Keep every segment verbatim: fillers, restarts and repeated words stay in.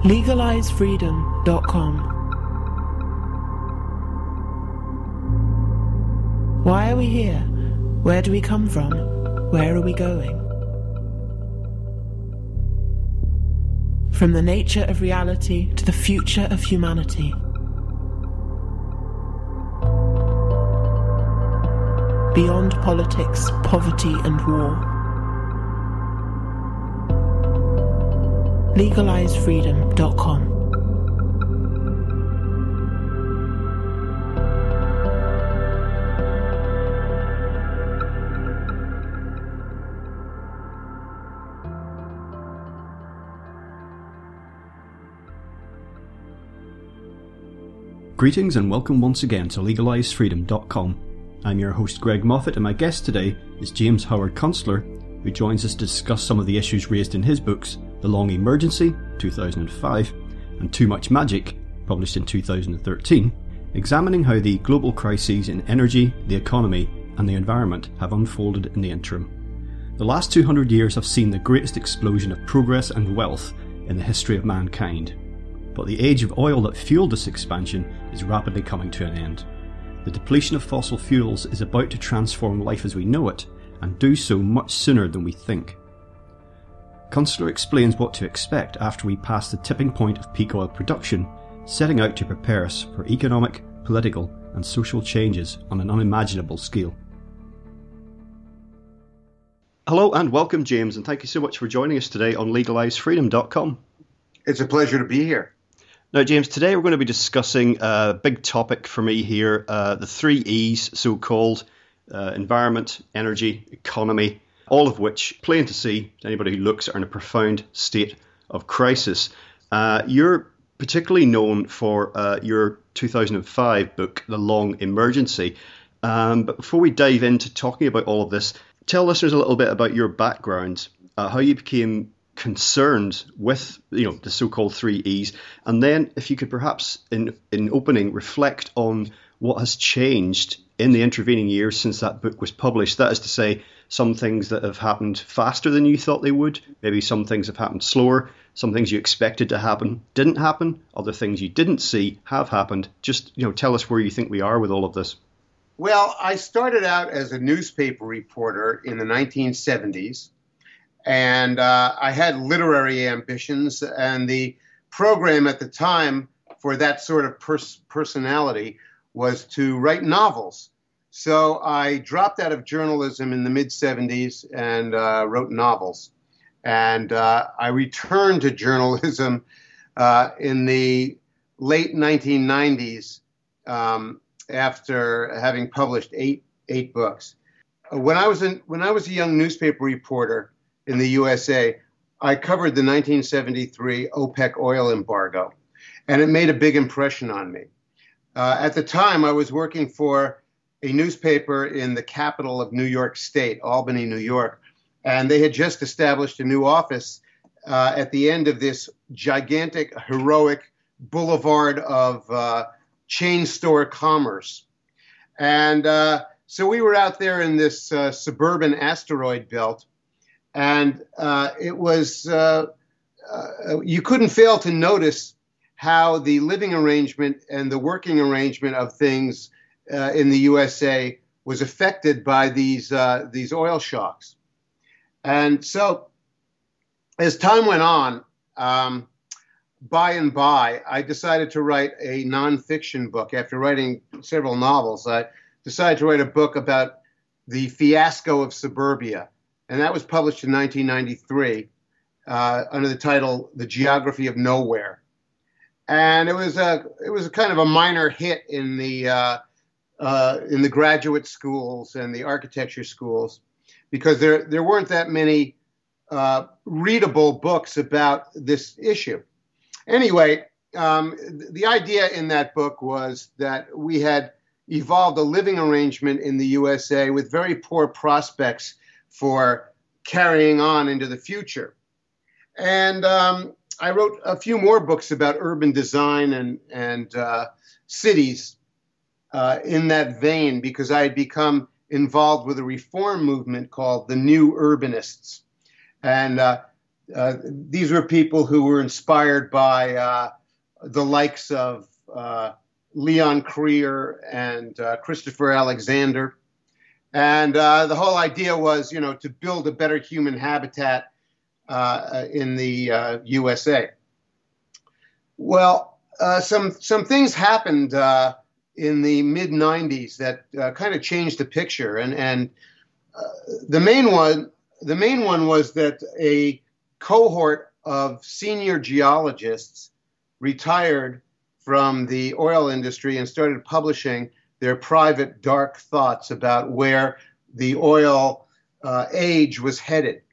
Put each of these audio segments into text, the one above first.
legalize freedom dot com. Why are we here? Where do we come from? Where are we going? From the nature of reality to the future of humanity. Beyond politics, poverty and war. legalize freedom dot com. Greetings and welcome once again to legalize freedom dot com. I'm your host Greg Moffat, and my guest today is James Howard Kunstler, who joins us to discuss some of the issues raised in his books The Long Emergency, two thousand five, and Too Much Magic, published in two thousand thirteen, examining how the global crises in energy, the economy, and the environment have unfolded in the interim. The last two hundred years have seen the greatest explosion of progress and wealth in the history of mankind. But the age of oil that fueled this expansion is rapidly coming to an end. The depletion of fossil fuels is about to transform life as we know it, and do so much sooner than we think. Kunstler explains what to expect after we pass the tipping point of peak oil production, setting out to prepare us for economic, political, and social changes on an unimaginable scale. Hello and welcome, James, and thank you so much for joining us today on legalize freedom dot com. It's a pleasure to be here. Now, James, today we're going to be discussing a big topic for me here, uh, the three E's, so-called uh, environment, energy, economy, all of which, plain to see, to anybody who looks, are in a profound state of crisis. Uh, you're particularly known for uh, your two thousand five book, The Long Emergency. Um, but before we dive into talking about all of this, tell listeners a little bit about your background, uh, how you became concerned with, you know, the so-called three E's, and then if you could perhaps in in opening reflect on what has changed in the intervening years since that book was published. That is to say, some things that have happened faster than you thought they would, maybe some things have happened slower, some things you expected to happen didn't happen, other things you didn't see have happened. Just, you know, tell us where you think we are with all of this. Well, I started out as a newspaper reporter in the nineteen seventies. And uh, I had literary ambitions, and the program at the time for that sort of pers- personality was to write novels. So I dropped out of journalism in the mid-seventies and uh, wrote novels. And uh, I returned to journalism uh, in the late nineteen nineties um, after having published eight eight books. When I was in, when I was a young newspaper reporter in the U S A, I covered the nineteen seventy-three OPEC oil embargo, and it made a big impression on me. Uh, at the time, I was working for a newspaper in the capital of New York State, Albany, New York, and they had just established a new office uh, at the end of this gigantic, heroic boulevard of uh, chain store commerce. And uh, so we were out there in this uh, suburban asteroid belt, and uh, it was, uh, uh, you couldn't fail to notice how the living arrangement and the working arrangement of things uh, in the U S A was affected by these, uh, these oil shocks. And so as time went on, um, by and by, I decided to write a nonfiction book. After writing several novels, I decided to write a book about the fiasco of suburbia. And that was published in nineteen ninety-three uh, under the title "The Geography of Nowhere," and it was a it was a kind of a minor hit in the uh, uh, in the graduate schools and the architecture schools, because there there weren't that many uh, readable books about this issue. Anyway, um, the idea in that book was that we had evolved a living arrangement in the U S A with very poor prospects for carrying on into the future. And um, I wrote a few more books about urban design and, and uh, cities uh, in that vein, because I had become involved with a reform movement called the New Urbanists. And uh, uh, these were people who were inspired by uh, the likes of uh, Leon Krier and uh, Christopher Alexander. And uh, the whole idea was, you know, to build a better human habitat uh, in the uh, U S A. Well, uh, some some things happened uh, in the mid nineties that uh, kind of changed the picture, and and uh, the main one the main one was that a cohort of senior geologists retired from the oil industry and started publishing their private dark thoughts about where the oil uh, age was headed.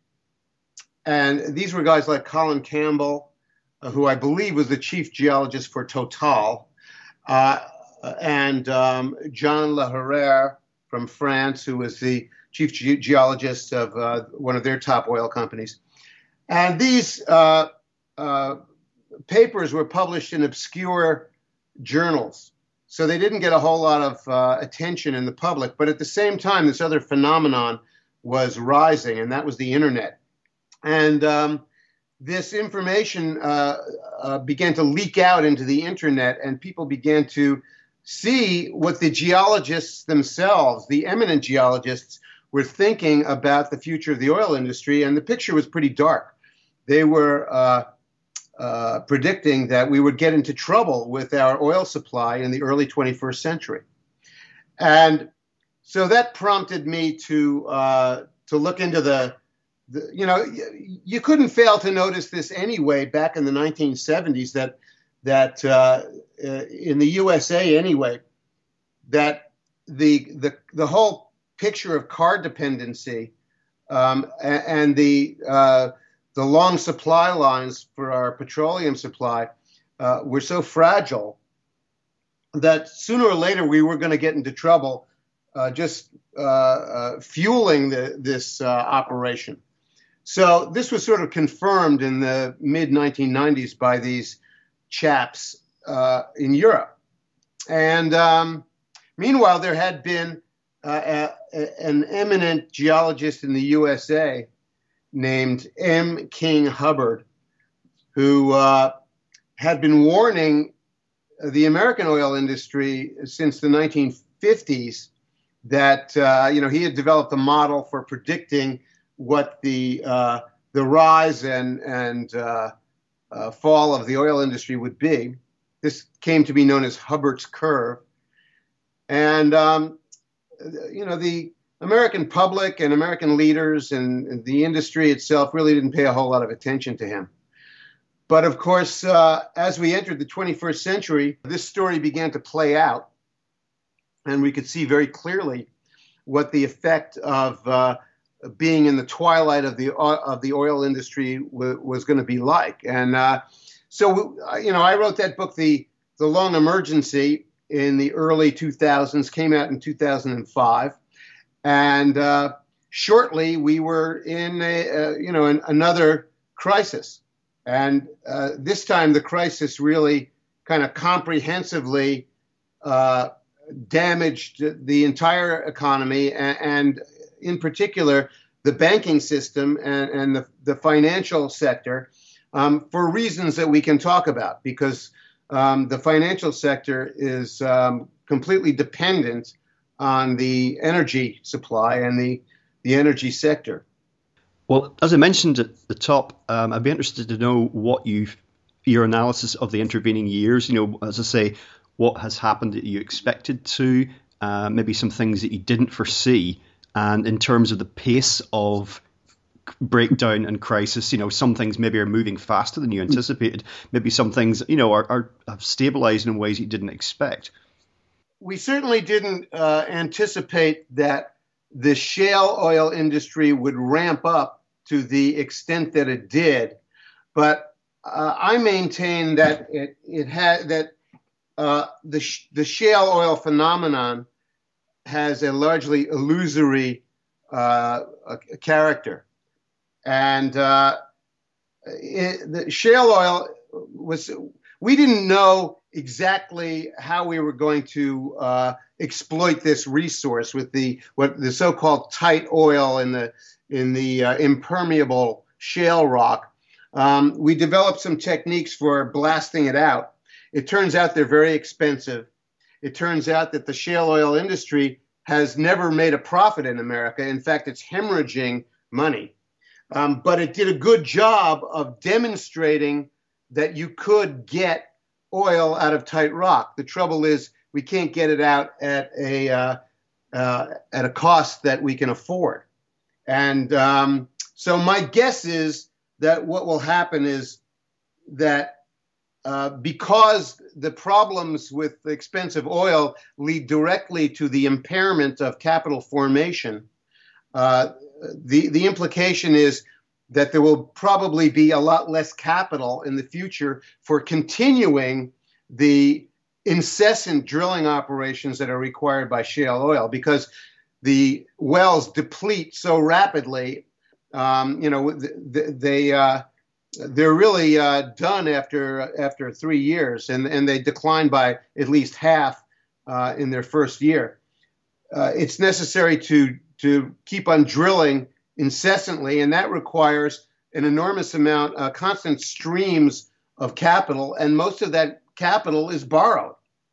And these were guys like Colin Campbell, uh, who I believe was the chief geologist for Total, uh, and um, John Laherrère from France, who was the chief ge- geologist of uh, one of their top oil companies. And these uh, uh, papers were published in obscure journals. So they didn't get a whole lot of uh, attention in the public. But at the same time, this other phenomenon was rising, and that was the internet. And um, this information uh, uh, began to leak out into the internet, and people began to see what the geologists themselves, the eminent geologists, were thinking about the future of the oil industry. And the picture was pretty dark. They were uh, Uh, predicting that we would get into trouble with our oil supply in the early twenty-first century. And so that prompted me to uh, to look into the, the you know, y- you couldn't fail to notice this anyway back in the nineteen seventies that, that uh, uh, in the U S A anyway, that the, the, the whole picture of car dependency um, and, and the uh, the long supply lines for our petroleum supply uh, were so fragile that sooner or later we were going to get into trouble uh, just uh, uh, fueling the, this uh, operation. So this was sort of confirmed in the mid nineteen nineties by these chaps uh, in Europe. And um, meanwhile, there had been uh, a, a, an eminent geologist in the U S A named M. King Hubbard, who uh, had been warning the American oil industry since the nineteen fifties that, uh, you know, he had developed a model for predicting what the uh, the rise and, and uh, uh, fall of the oil industry would be. This came to be known as Hubbard's curve. And, um, you know, the American public and American leaders and, and the industry itself really didn't pay a whole lot of attention to him. But of course, uh, as we entered the twenty-first century, this story began to play out, and we could see very clearly what the effect of uh, being in the twilight of the uh, of the oil industry w- was going to be like. And uh, so, you know, I wrote that book, the the Long Emergency, in the early two thousands. Came out in two thousand five. And uh, shortly, we were in, a, uh, you know, in another crisis. And uh, this time, the crisis really kind of comprehensively uh, damaged the entire economy, and, and in particular, the banking system and, and the, the financial sector, um, for reasons that we can talk about, because um, the financial sector is um, completely dependent on the energy supply and the, the energy sector. Well, as I mentioned at the top, um, I'd be interested to know what you, your analysis of the intervening years, you know, as I say, what has happened that you expected to, uh, maybe some things that you didn't foresee, and in terms of the pace of breakdown and crisis, you know, some things maybe are moving faster than you anticipated, maybe some things, you know, are, are have stabilized in ways you didn't expect. We certainly didn't uh, anticipate that the shale oil industry would ramp up to the extent that it did, but uh, I maintain that it it had that uh, the sh- the shale oil phenomenon has a largely illusory uh, a character, and uh, it, the shale oil was. We didn't know exactly how we were going to uh, exploit this resource with the what the so-called tight oil in the in the uh, impermeable shale rock. Um, we developed some techniques for blasting it out. It turns out they're very expensive. It turns out that the shale oil industry has never made a profit in America. In fact, it's hemorrhaging money. Um, but it did a good job of demonstrating that you could get oil out of tight rock. The trouble is we can't get it out at a uh, uh, at a cost that we can afford. And um, so my guess is that what will happen is that uh, because the problems with expensive oil lead directly to the impairment of capital formation, uh, the, the implication is that there will probably be a lot less capital in the future for continuing the incessant drilling operations that are required by shale oil, because the wells deplete so rapidly. Um, you know, they uh, they're really uh, done after after three years, and and they decline by at least half uh, in their first year. Uh, it's necessary to to keep on drilling incessantly, and that requires an enormous amount, uh, constant streams of capital, and most of that capital is borrowed.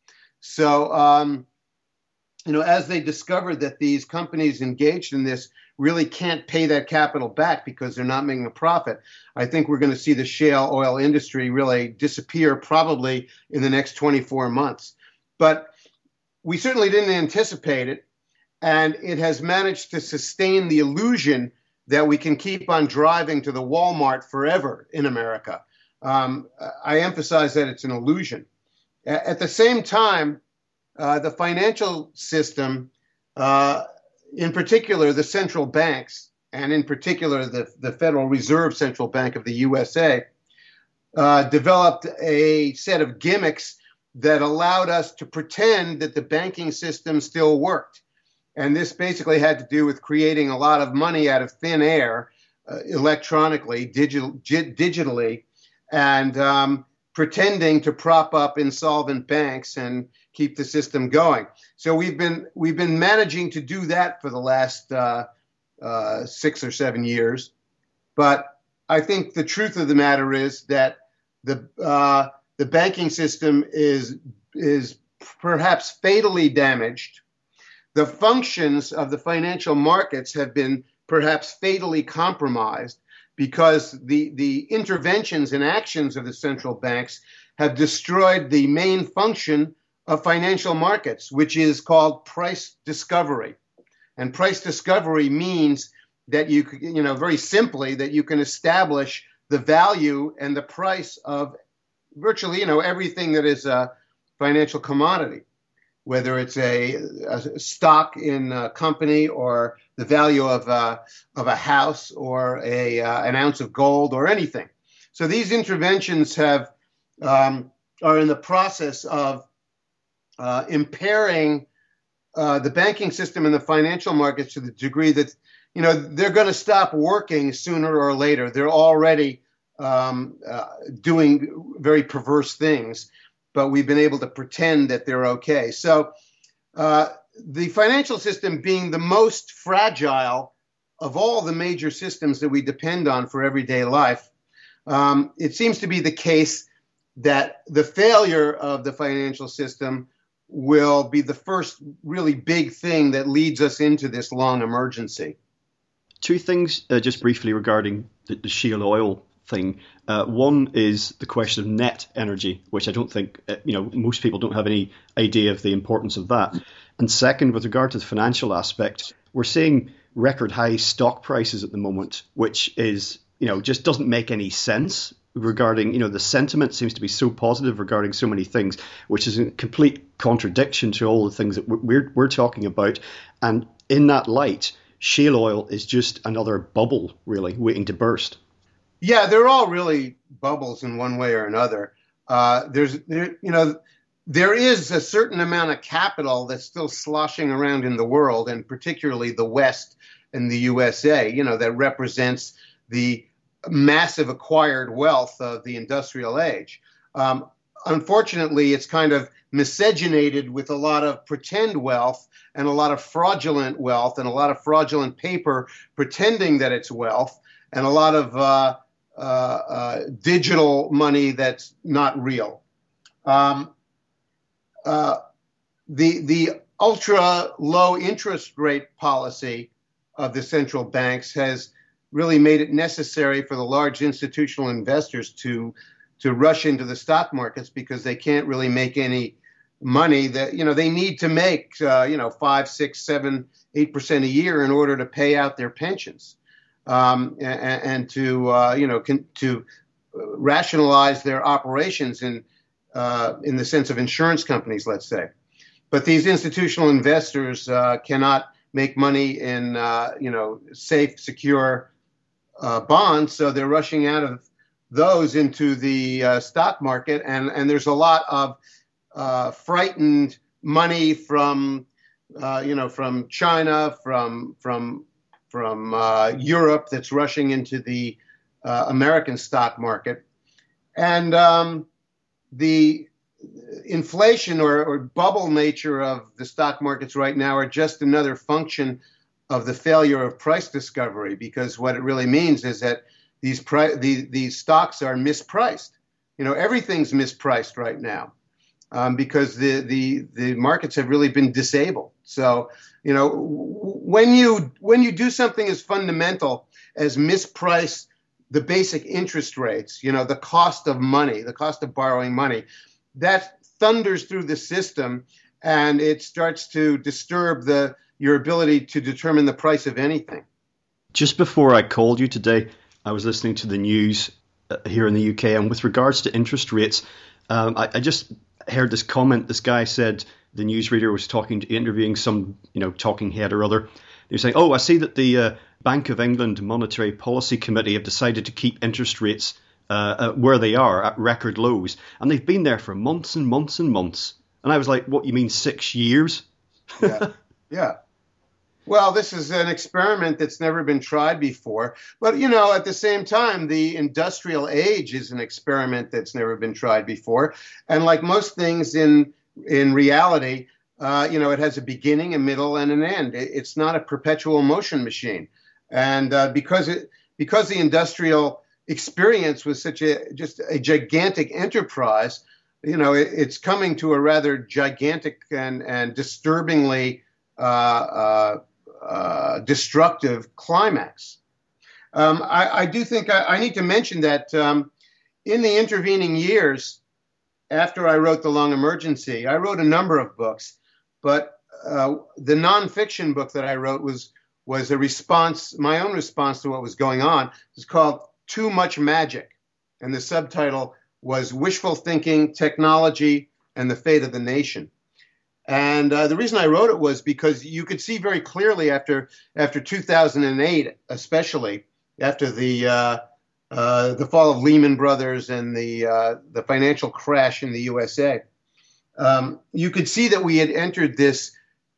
So, um, you know, as they discovered that these companies engaged in this really can't pay that capital back because they're not making a profit, I think we're going to see the shale oil industry really disappear probably in the next twenty-four months. But we certainly didn't anticipate it, and it has managed to sustain the illusion that we can keep on driving to the Walmart forever in America. Um, I emphasize that it's an illusion. At the same time, uh, the financial system, uh, in particular the central banks, and in particular the, the Federal Reserve Central Bank of the U S A, uh, developed a set of gimmicks that allowed us to pretend that the banking system still worked. And this basically had to do with creating a lot of money out of thin air, uh, electronically, digital, gi- digitally, and um, pretending to prop up insolvent banks and keep the system going. So we've been we've been managing to do that for the last uh, uh, six or seven years. But I think the truth of the matter is that the uh, the banking system is is perhaps fatally damaged. The functions of the financial markets have been perhaps fatally compromised because the, the interventions and actions of the central banks have destroyed the main function of financial markets, which is called price discovery. And price discovery means that you, you know, very simply, that you can establish the value and the price of virtually, you know, everything that is a financial commodity, whether it's a, a stock in a company or the value of a, of a house or a, uh, an ounce of gold or anything. So these interventions have um, are in the process of uh, impairing uh, the banking system and the financial markets to the degree that, you know, they're going to stop working sooner or later. They're already um, uh, doing very perverse things, but we've been able to pretend that they're okay. So uh, the financial system being the most fragile of all the major systems that we depend on for everyday life, um, it seems to be the case that the failure of the financial system will be the first really big thing that leads us into this long emergency. Two things uh, just briefly regarding the, the shale oil thing. Uh, one is the question of net energy, which I don't think, uh, you know, most people don't have any idea of the importance of that. And second, with regard to the financial aspect, we're seeing record high stock prices at the moment, which is, you know, just doesn't make any sense regarding, you know, the sentiment seems to be so positive regarding so many things, which is in complete contradiction to all the things that we're we're talking about. And in that light, shale oil is just another bubble, really, waiting to burst. Yeah, they're all really bubbles in one way or another. Uh, there's, there, you know, there is a certain amount of capital that's still sloshing around in the world, and particularly the West and the U S A, you know, that represents the massive acquired wealth of the industrial age. Um, unfortunately, it's kind of miscegenated with a lot of pretend wealth and a lot of fraudulent wealth and a lot of fraudulent paper pretending that it's wealth, and a lot of uh, uh, uh, digital money that's not real. Um, uh, the the ultra low interest rate policy of the central banks has really made it necessary for the large institutional investors to to rush into the stock markets because they can't really make any money. That you know they need to make uh, you know five, six, seven, eight percent a year in order to pay out their pensions, um, and, and to uh, you know con- to rationalize their operations in uh, in the sense of insurance companies, let's say. But these institutional investors uh, cannot make money in uh, you know safe, secure uh, bonds, so they're rushing out of those into the uh, stock market, and and there's a lot of uh, frightened money from uh, you know from China, from from from uh, Europe that's rushing into the uh, American stock market, and um, the inflation or, or bubble nature of the stock markets right now are just another function of the failure of price discovery, because what it really means is that these pri- the, these stocks are mispriced. You know, everything's mispriced right now um, because the, the the markets have really been disabled. So, you know, when you when you do something as fundamental as misprice the basic interest rates, you know, the cost of money, the cost of borrowing money, that thunders through the system, and it starts to disturb the your ability to determine the price of anything. Just before I called you today, I was listening to the news uh, here in the U K, and with regards to interest rates, um, I, I just heard this comment. This guy said the newsreader was talking to interviewing some, you know, talking head or other. He was saying, "Oh, I see that the uh, Bank of England Monetary Policy Committee have decided to keep interest rates uh, uh, where they are at record lows, and they've been there for months and months and months." And I was like, "What, you mean six years?" Yeah, yeah. Well, this is an experiment that's never been tried before. But, you know, at the same time, the industrial age is an experiment that's never been tried before. And like most things in in reality, uh, you know, it has a beginning, a middle, and an end. It, it's not a perpetual motion machine. And uh, because it because the industrial experience was such a just a gigantic enterprise, you know, it, it's coming to a rather gigantic and, and disturbingly uh, uh, Uh, destructive climax. Um, I, I do think I, I need to mention that um, in the intervening years, after I wrote The Long Emergency, I wrote a number of books, but uh, the nonfiction book that I wrote was was a response, my own response to what was going on. It's called Too Much Magic, and the subtitle was Wishful Thinking, Technology, and the Fate of the Nation. And uh, the reason I wrote it was because you could see very clearly after after two thousand eight, especially after the uh, uh, the fall of Lehman Brothers and the uh, the financial crash in the U S A, um, you could see that we had entered this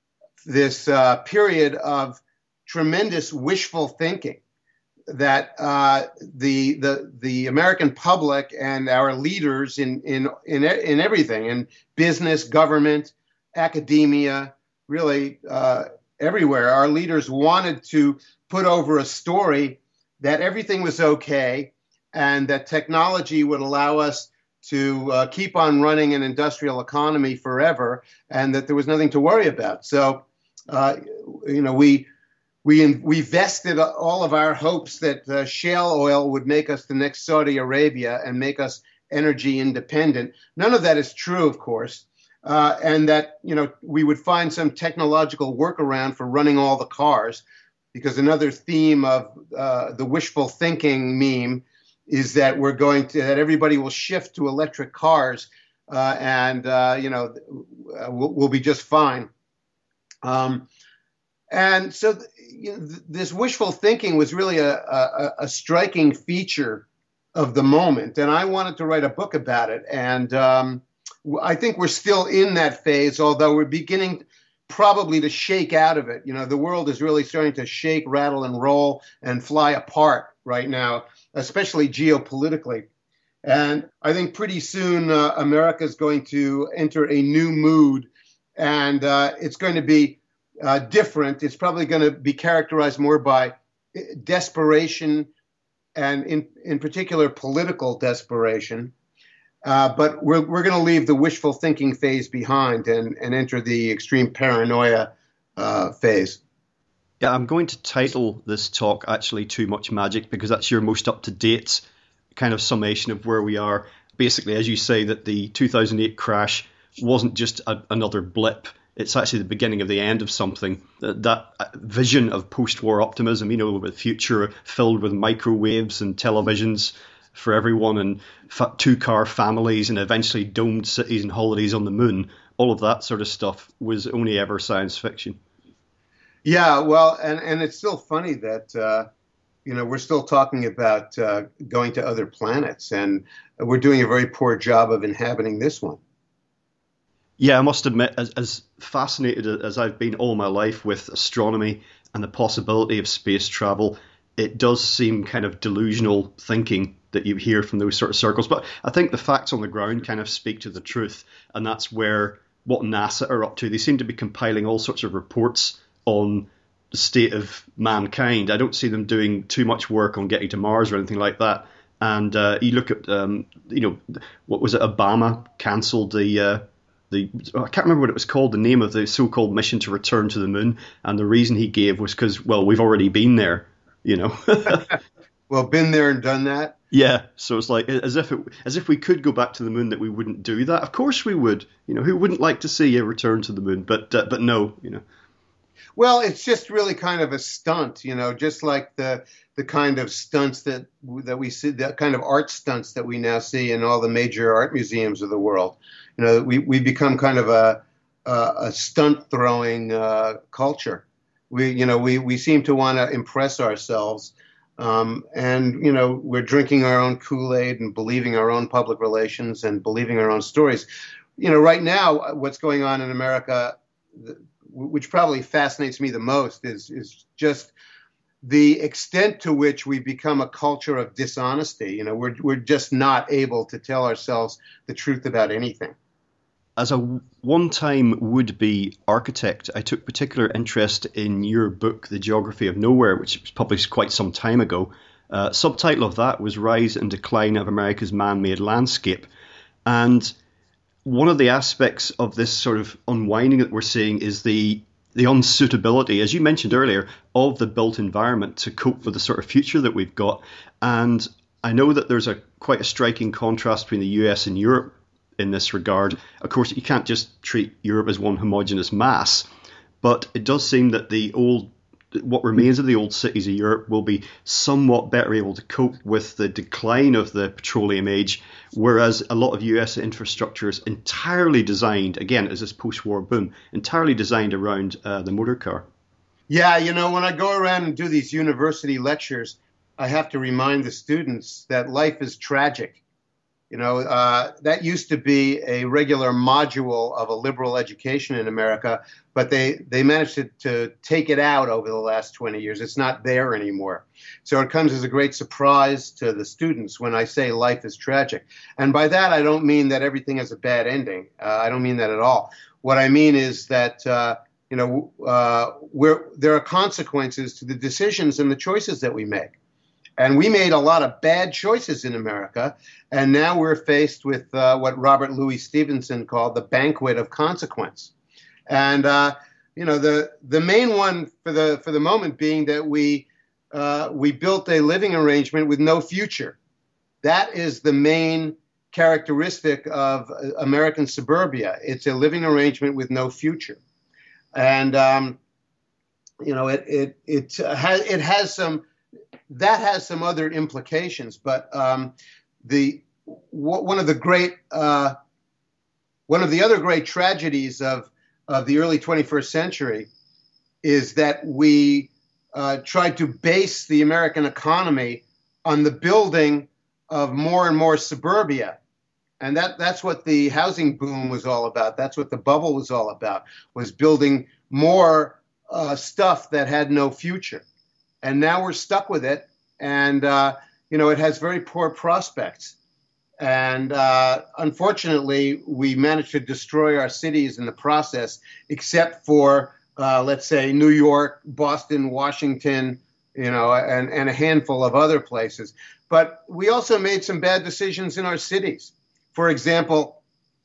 this uh, period of tremendous wishful thinking. That uh, the the the American public and our leaders in in in in everything, in business, government, academia, really uh, everywhere, our leaders wanted to put over a story that everything was okay and that technology would allow us to uh, keep on running an industrial economy forever and that there was nothing to worry about. So, uh, you know, we we we vested all of our hopes that uh, shale oil would make us the next Saudi Arabia and make us energy independent. None of that is true, of course. Uh, and that, you know, we would find some technological workaround for running all the cars, because another theme of uh, the wishful thinking meme is that we're going to, that everybody will shift to electric cars uh, and, uh, you know, we'll, we'll be just fine. Um, and so th- you know, th- this wishful thinking was really a, a, a striking feature of the moment. And I wanted to write a book about it. And, um, I think we're still in that phase, although we're beginning probably to shake out of it. You know, the world is really starting to shake, rattle, and roll and fly apart right now, especially geopolitically. And I think pretty soon uh, America is going to enter a new mood, and uh, it's going to be uh, different. It's probably going to be characterized more by desperation and in, in particular political desperation. Uh, but we're, we're going to leave the wishful thinking phase behind and, and enter the extreme paranoia uh, phase. Yeah, I'm going to title this talk actually Too Much Magic, because that's your most up-to-date kind of summation of where we are. Basically, as you say, that the two thousand eight crash wasn't just a, another blip. It's actually the beginning of the end of something. That, that vision of post-war optimism, you know, with a future filled with microwaves and televisions for everyone and fa- two-car families and eventually domed cities and holidays on the moon, all of that sort of stuff was only ever science fiction. Yeah, well, and, and it's still funny that, uh, you know, we're still talking about uh, going to other planets, and we're doing a very poor job of inhabiting this one. Yeah, I must admit, as, as fascinated as I've been all my life with astronomy and the possibility of space travel, it does seem kind of delusional thinking that you hear from those sort of circles. But I think the facts on the ground kind of speak to the truth, and that's where what NASA are up to. They seem to be compiling all sorts of reports on the state of mankind. I don't see them doing too much work on getting to Mars or anything like that. And uh, you look at, um, you know, what was it? Obama cancelled the, uh, the oh, I can't remember what it was called, the name of the so-called mission to return to the moon. And the reason he gave was because, well, we've already been there, you know. Well, been there and done that. Yeah, so it's like as if it, as if we could go back to the moon, that we wouldn't do that. Of course we would. You know, who wouldn't like to see a return to the moon? But uh, but no, you know. Well, it's just really kind of a stunt, you know, just like the the kind of stunts that that we see, the kind of art stunts that we now see in all the major art museums of the world. You know, we we become kind of a a, a stunt throwing uh, culture. We you know we we seem to want to impress ourselves, um, and you know we're drinking our own Kool-Aid and believing our own public relations and believing our own stories. You know, right now, what's going on in America, which probably fascinates me the most, is is just the extent to which we become a culture of dishonesty. You know, we're we're just not able to tell ourselves the truth about anything. As a one-time would-be architect, I took particular interest in your book, The Geography of Nowhere, which was published quite some time ago. Uh, subtitle of that was Rise and Decline of America's Man-Made Landscape. And one of the aspects of this sort of unwinding that we're seeing is the the unsuitability, as you mentioned earlier, of the built environment to cope with the sort of future that we've got. And I know that there's a quite a striking contrast between the U S and Europe in this regard. Of course, you can't just treat Europe as one homogenous mass, but it does seem that the old what remains of the old cities of Europe will be somewhat better able to cope with the decline of the petroleum age, whereas a lot of U S infrastructure is entirely designed, again, as this post-war boom, entirely designed around uh, the motor car. Yeah, you know, when I go around and do these university lectures, I have to remind the students that life is tragic. You know, uh, that used to be a regular module of a liberal education in America, but they, they managed to, to take it out over the last twenty years. It's not there anymore. So it comes as a great surprise to the students when I say life is tragic. And by that, I don't mean that everything has a bad ending. Uh, I don't mean that at all. What I mean is that, uh, you know, uh, we're, there are consequences to the decisions and the choices that we make. And we made a lot of bad choices in America, and now we're faced with uh, what Robert Louis Stevenson called the banquet of consequence. And uh, you know, the the main one for the for the moment being that we uh, we built a living arrangement with no future. That is the main characteristic of American suburbia. It's a living arrangement with no future, and um, you know, it it it has it has some. That has some other implications, but um, the w- one of the great uh, one of the other great tragedies of of the early twenty-first century is that we uh, tried to base the American economy on the building of more and more suburbia, and that that's what the housing boom was all about. That's what the bubble was all about, was building more uh, stuff that had no future. And now we're stuck with it, and uh, you know, it has very poor prospects. And uh, unfortunately, we managed to destroy our cities in the process, except for, uh, let's say, New York, Boston, Washington, you know, and, and a handful of other places. But we also made some bad decisions in our cities. For example,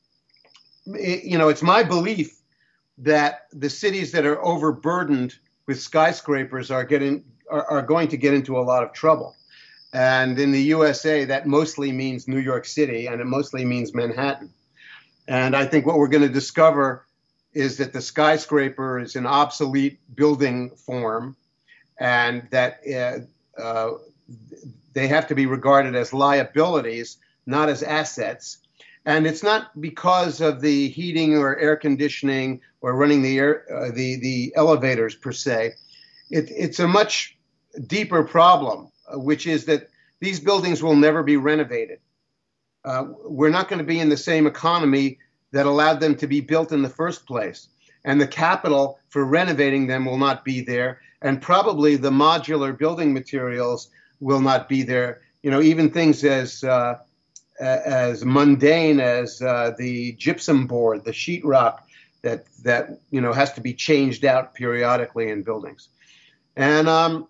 it, you know, it's my belief that the cities that are overburdened with skyscrapers are getting are, are going to get into a lot of trouble. And in the U S A, that mostly means New York City, and it mostly means Manhattan. And I think what we're going to discover is that the skyscraper is an obsolete building form, and that uh, uh, they have to be regarded as liabilities, not as assets. And it's not because of the heating or air conditioning or running the air, uh, the the elevators per se. It, it's a much deeper problem, uh, which is that these buildings will never be renovated. Uh, we're not going to be in the same economy that allowed them to be built in the first place. And the capital for renovating them will not be there. And probably the modular building materials will not be there. You know, even things as uh, as mundane as uh, the gypsum board, the sheetrock that that you know has to be changed out periodically in buildings. And um,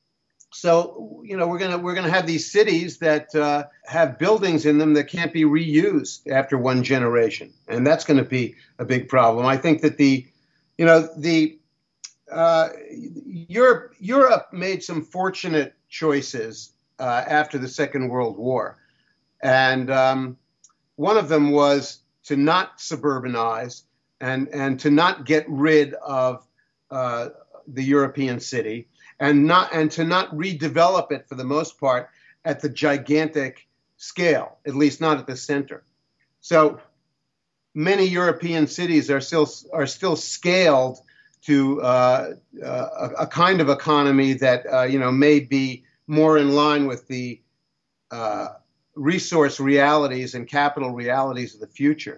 so you know we're gonna we're gonna have these cities that uh, have buildings in them that can't be reused after one generation, and that's going to be a big problem. I think that the you know the uh, Europe Europe made some fortunate choices uh, after the Second World War. And um, one of them was to not suburbanize and, and to not get rid of uh, the European city and not and to not redevelop it for the most part at the gigantic scale, at least not at the center. So many European cities are still are still scaled to uh, uh, a, a kind of economy that uh, you know may be more in line with the uh, resource realities and capital realities of the future.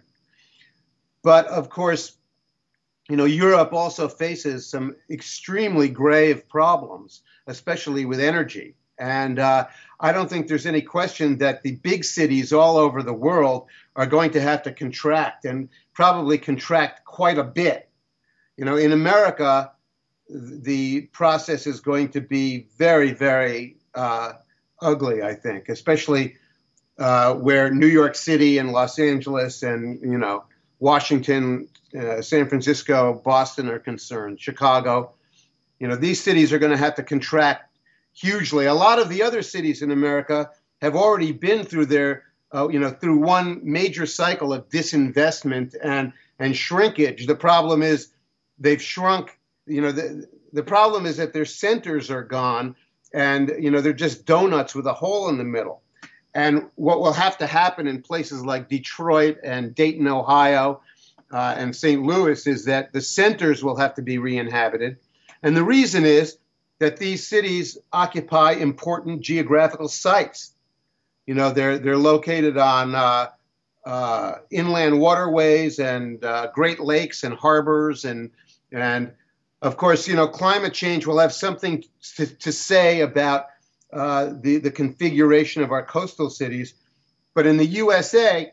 But of course, you know, Europe also faces some extremely grave problems, especially with energy. And uh, I don't think there's any question that the big cities all over the world are going to have to contract, and probably contract quite a bit. You know, in America, the process is going to be very, very uh, ugly, I think, especially Uh, where New York City and Los Angeles and, you know, Washington, uh, San Francisco, Boston are concerned, Chicago. You know, these cities are going to have to contract hugely. A lot of the other cities in America have already been through their, uh, you know, through one major cycle of disinvestment and, and shrinkage. The problem is they've shrunk, you know, the, the problem is that their centers are gone and, you know, they're just donuts with a hole in the middle. And what will have to happen in places like Detroit and Dayton, Ohio, uh, and Saint Louis is that the centers will have to be re-inhabited. And the reason is that these cities occupy important geographical sites. You know, they're they're located on uh, uh, inland waterways and uh, Great Lakes and harbors. And, and of course, you know, climate change will have something to, to say about Uh, the, the configuration of our coastal cities. But in the U S A,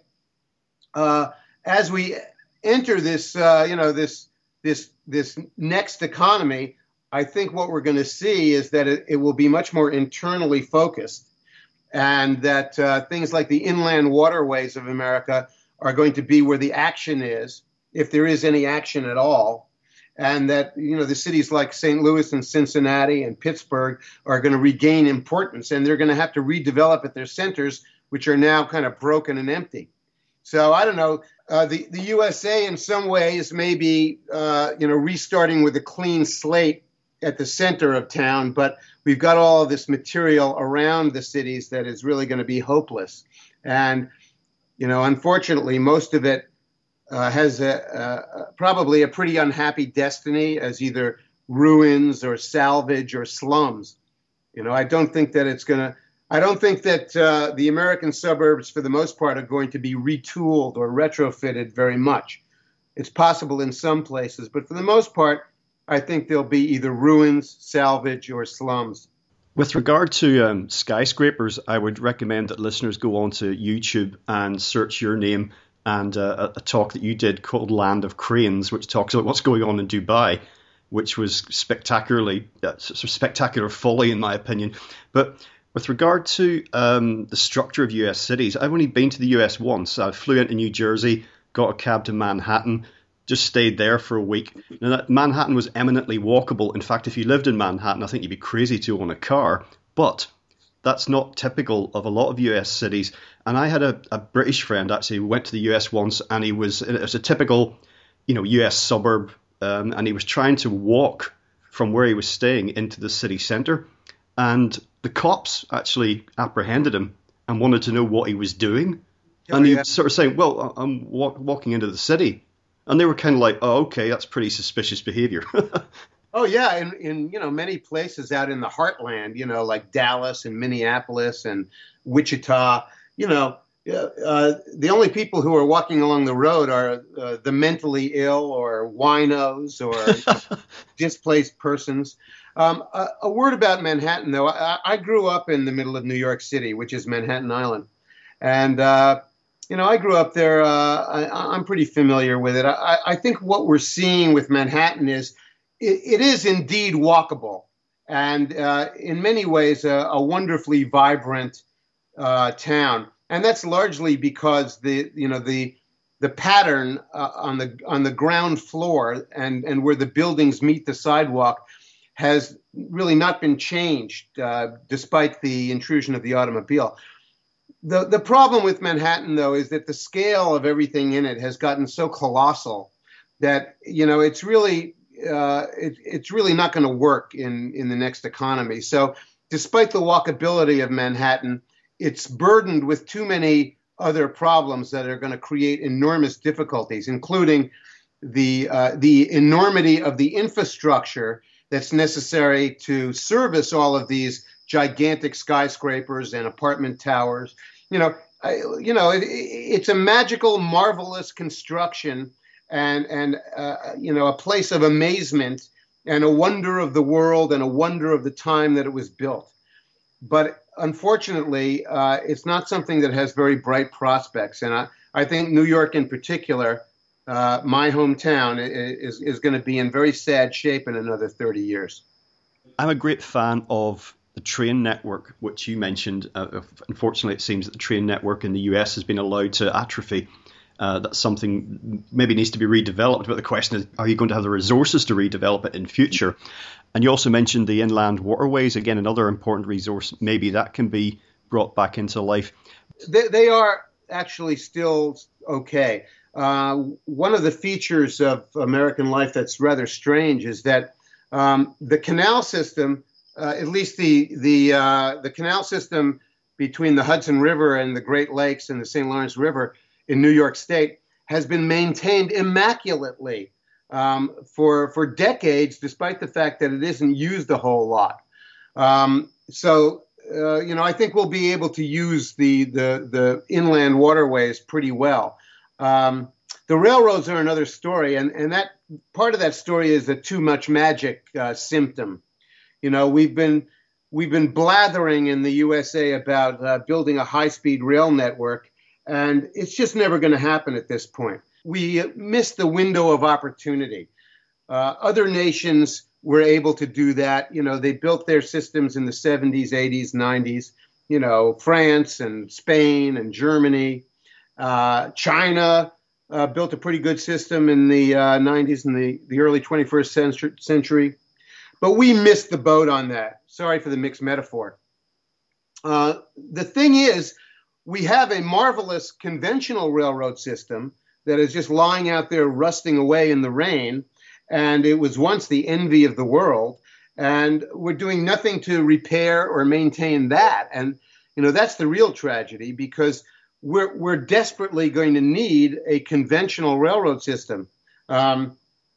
uh, as we enter this, uh, you know, this this this next economy, I think what we're going to see is that it, it will be much more internally focused, and that uh, things like the inland waterways of America are going to be where the action is, if there is any action at all. And that, you know, the cities like Saint Louis and Cincinnati and Pittsburgh are going to regain importance, and they're going to have to redevelop at their centers, which are now kind of broken and empty. So I don't know, uh, the, the U S A in some ways may be, uh, you know, restarting with a clean slate at the center of town, but we've got all of this material around the cities that is really going to be hopeless. And, you know, unfortunately, most of it Uh, has a, a, probably a pretty unhappy destiny as either ruins or salvage or slums. You know, I don't think that it's going to, I don't think that uh, the American suburbs, for the most part, are going to be retooled or retrofitted very much. It's possible in some places, but for the most part, I think there'll be either ruins, salvage, or slums. With regard to um, skyscrapers, I would recommend that listeners go onto YouTube and search your name and uh, a talk that you did called Land of Cranes, which talks about what's going on in Dubai, which was spectacularly uh, sort of spectacular folly, in my opinion. But with regard to um, the structure of U S cities, I've only been to the U S once. I flew into New Jersey, got a cab to Manhattan, just stayed there for a week. Now, that Manhattan was eminently walkable. In fact, if you lived in Manhattan, I think you'd be crazy to own a car. But that's not typical of a lot of U S cities. And I had a, a British friend actually who went to the U S once, and he was it was a typical, you know, U S suburb, um, and he was trying to walk from where he was staying into the city centre, and the cops actually apprehended him and wanted to know what he was doing. Oh, and he yeah. sort of saying, well, I'm walk, walking into the city. And they were kind of like, oh, okay, that's pretty suspicious behavior. Oh, yeah. In, in, you know, many places out in the heartland, you know, like Dallas and Minneapolis and Wichita, you know, uh, the only people who are walking along the road are uh, the mentally ill or winos or displaced persons. Um, a, a word about Manhattan, though. I, I grew up in the middle of New York City, which is Manhattan Island. And, uh, you know, I grew up there. Uh, I, I'm pretty familiar with it. I, I think what we're seeing with Manhattan is it, it is indeed walkable. And uh, in many ways, a, a wonderfully vibrant uh, town. And that's largely because the, you know, the the pattern uh, on the on the ground floor and, and where the buildings meet the sidewalk has really not been changed, uh, despite the intrusion of the automobile. The the problem with Manhattan, though, is that the scale of everything in it has gotten so colossal that, you know, it's really uh, it, it's really not going to work in, in the next economy. So despite the walkability of Manhattan, it's burdened with too many other problems that are going to create enormous difficulties, including the uh, the enormity of the infrastructure that's necessary to service all of these gigantic skyscrapers and apartment towers. You know, I, you know, it, it's a magical, marvelous construction, and and uh, you know, a place of amazement and a wonder of the world and a wonder of the time that it was built. But unfortunately, uh, it's not something that has very bright prospects, and I, I think New York, in particular, uh, my hometown, is is going to be in very sad shape in another thirty years. I'm a great fan of the train network, which you mentioned. Uh, unfortunately, it seems that the train network in the U S has been allowed to atrophy. Uh, that's something maybe needs to be redeveloped, but the question is, are you going to have the resources to redevelop it in future? And you also mentioned the inland waterways, again, another important resource. Maybe that can be brought back into life. They, they are actually still okay. Uh, one of the features of American life that's rather strange is that um, the canal system, uh, at least the the uh, the canal system between the Hudson River and the Great Lakes and the Saint Lawrence River in New York State, has been maintained immaculately um, for for decades, despite the fact that it isn't used a whole lot. Um, so, uh, you know, I think we'll be able to use the the, the inland waterways pretty well. Um, the railroads are another story, and, and that part of that story is a too much magic uh, symptom. You know, we've been we've been blathering in the U S A about uh, building a high-speed rail network, and it's just never going to happen at this point. We missed the window of opportunity. Uh, other nations were able to do that. You know, they built their systems in the seventies, eighties, nineties. You know, France and Spain and Germany. Uh, China uh, built a pretty good system in the uh, nineties and the, the early twenty-first century. But we missed the boat on that. Sorry for the mixed metaphor. Uh, the thing is, we have a marvelous conventional railroad system that is just lying out there rusting away in the rain. And it was once the envy of the world. And we're doing nothing to repair or maintain that. And, you know, that's the real tragedy, because we're, we're desperately going to need a conventional railroad system. Um,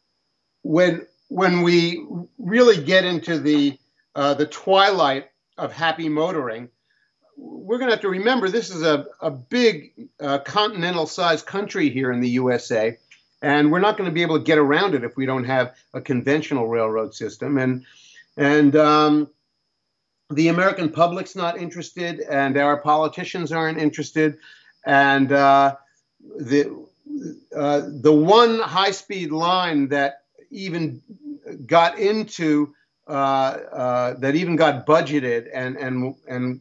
when, when we really get into the, uh, the twilight of happy motoring, we're going to have to remember this is a, a big uh, continental-sized country here in the U S A, and we're not going to be able to get around it if we don't have a conventional railroad system. And and um, the American public's not interested, and our politicians aren't interested. And uh, the uh, the one high-speed line that even got into uh, uh, that even got budgeted and and and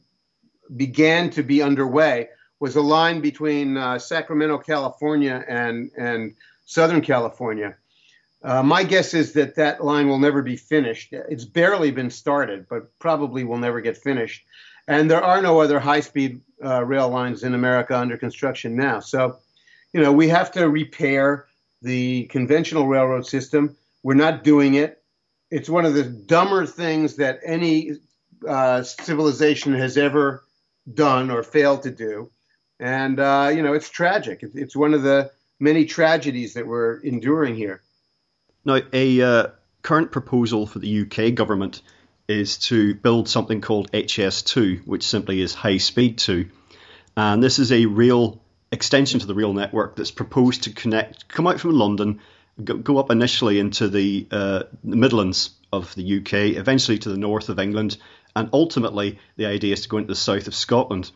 began to be underway was a line between uh, Sacramento, California, and and Southern California. Uh, my guess is that that line will never be finished. It's barely been started, but probably will never get finished. And there are no other high-speed uh, rail lines in America under construction now. So, you know, we have to repair the conventional railroad system. We're not doing it. It's one of the dumber things that any uh, civilization has ever done or failed to do. And, uh, you know, it's tragic. It's one of the many tragedies that we're enduring here. Now, a uh, current proposal for the U K government is to build something called H S two, which simply is High Speed two. And this is a rail extension to the rail network that's proposed to connect, come out from London, go, go up initially into the, uh, the Midlands of the U K, eventually to the north of England, and ultimately the idea is to go into the south of Scotland.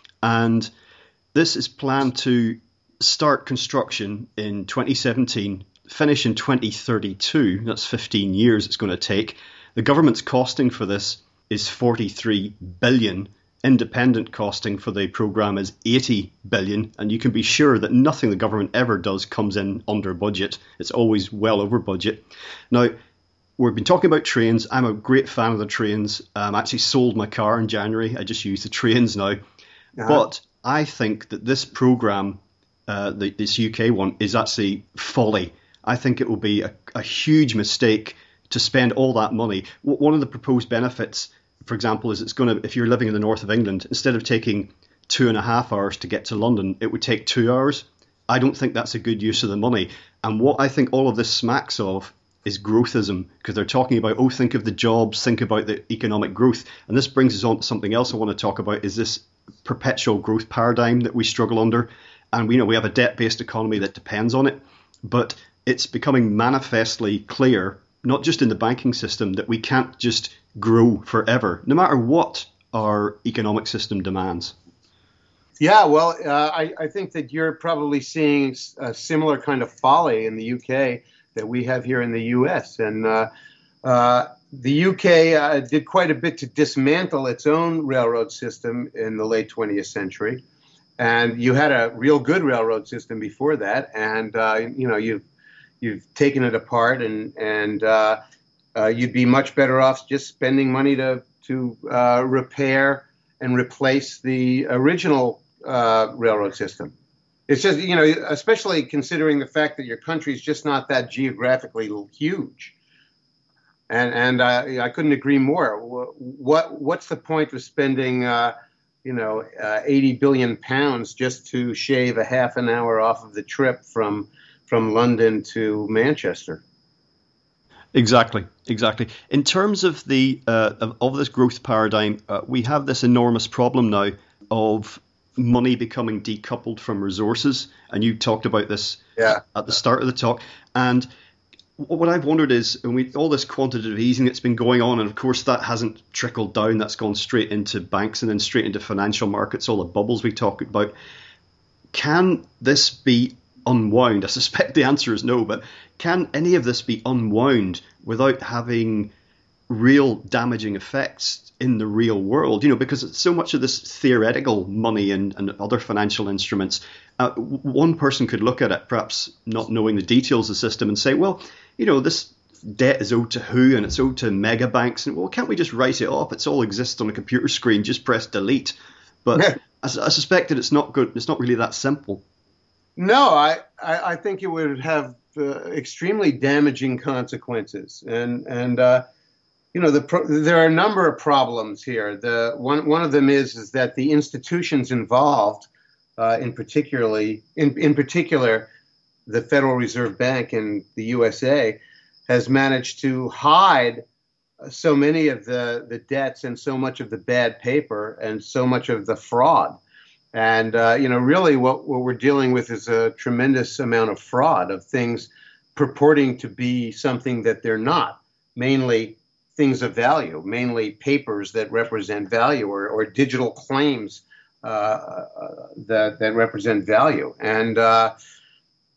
And this is planned to start construction in twenty seventeen, finish in twenty thirty-two. That's fifteen years it's going to take. The government's costing for this is forty-three billion. Independent costing for the programme is eighty billion. And you can be sure that nothing the government ever does comes in under budget. It's always well over budget. Now, we've been talking about trains. I'm a great fan of the trains. Um, I actually sold my car in January. I just use the trains now. Uh-huh. But I think that this programme, uh, the, this U K one, is actually folly. I think it will be a, a huge mistake to spend all that money. W- one of the proposed benefits, for example, is it's going to, if you're living in the north of England, instead of taking two and a half hours to get to London, it would take two hours. I don't think that's a good use of the money. And what I think all of this smacks of is growthism, because they're talking about, oh, think of the jobs, think about the economic growth. And this brings us on to something else I want to talk about, is this perpetual growth paradigm that we struggle under. And we know we have a debt-based economy that depends on it, but it's becoming manifestly clear, not just in the banking system, that we can't just grow forever, no matter what our economic system demands. Yeah, well, uh, I, I think that you're probably seeing a similar kind of folly in the U K that we have here in the U S. And uh, uh, the U K uh, did quite a bit to dismantle its own railroad system in the late twentieth century. And you had a real good railroad system before that. And, uh, you know, you've You've taken it apart, and and uh, uh, you'd be much better off just spending money to to uh, repair and replace the original uh, railroad system. It's just, you know, especially considering the fact that your country is just not that geographically huge. And and uh, I couldn't agree more. What what's the point of spending, uh, you know, uh, eighty billion pounds just to shave a half an hour off of the trip from from London to Manchester? Exactly, exactly. In terms of the uh, of, of this growth paradigm, uh, we have this enormous problem now of money becoming decoupled from resources, and you talked about this yeah. at the start of the talk. And what I've wondered is, and we all this quantitative easing that's been going on, and of course that hasn't trickled down. That's gone straight into banks and then straight into financial markets. All the bubbles we talk about. Can this be unwound? I suspect the answer is no, but can any of this be unwound without having real damaging effects in the real world? You know, because it's so much of this theoretical money and, and other financial instruments. Uh, one person could look at it, perhaps not knowing the details of the system, and say, well, you know, this debt is owed to who, and it's owed to mega banks, and well, can't we just write it off? It's all exists on a computer screen, just press delete. But I, I suspect that it's not good. It's not really that simple. No, I, I, I think it would have uh, extremely damaging consequences. And, and uh, you know, the pro- there are a number of problems here. The one, one of them is, is that the institutions involved, uh, in particularly, in, in particular, the Federal Reserve Bank in the U S A, has managed to hide so many of the, the debts and so much of the bad paper and so much of the fraud. And, uh, you know, really what, what we're dealing with is a tremendous amount of fraud, of things purporting to be something that they're not, mainly things of value, mainly papers that represent value, or, or digital claims uh, uh, that, that represent value. And, uh,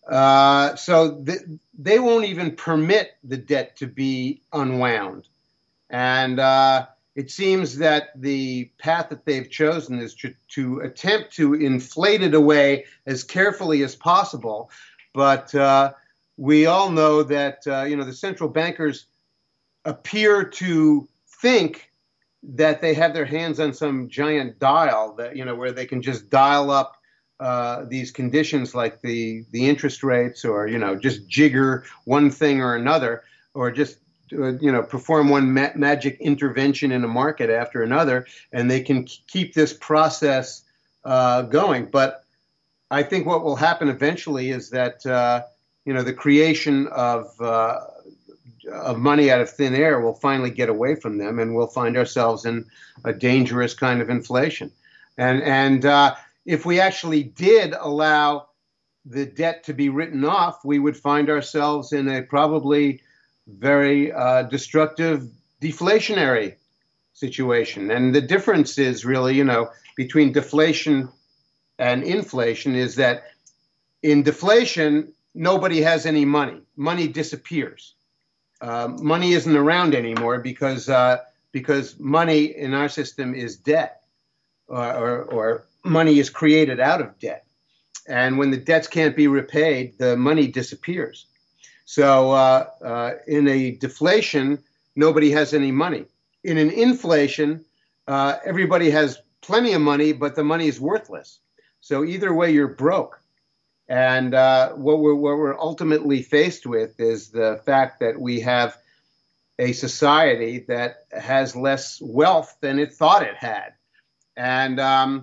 Uh, so th- they won't even permit the debt to be unwound. And uh, it seems that the path that they've chosen is to, to attempt to inflate it away as carefully as possible. But uh, we all know that, uh, you know, the central bankers appear to think that they have their hands on some giant dial that, you know, where they can just dial up uh, these conditions like the, the interest rates, or, you know, just jigger one thing or another, or just Uh, you know, perform one ma- magic intervention in a market after another, and they can k- keep this process uh, going. But I think what will happen eventually is that, uh, you know, the creation of uh, of money out of thin air will finally get away from them, and we'll find ourselves in a dangerous kind of inflation. And and uh, if we actually did allow the debt to be written off, we would find ourselves in a probably very uh, destructive deflationary situation. And the difference is really, you know, between deflation and inflation is that in deflation, nobody has any money. Money disappears. Uh, money isn't around anymore because uh, because money in our system is debt, or, or, or money is created out of debt. And when the debts can't be repaid, the money disappears. So uh, uh, in a deflation, nobody has any money. In an inflation, uh, everybody has plenty of money, but the money is worthless. So either way, you're broke. And uh, what we're, what we're ultimately faced with is the fact that we have a society that has less wealth than it thought it had. And um,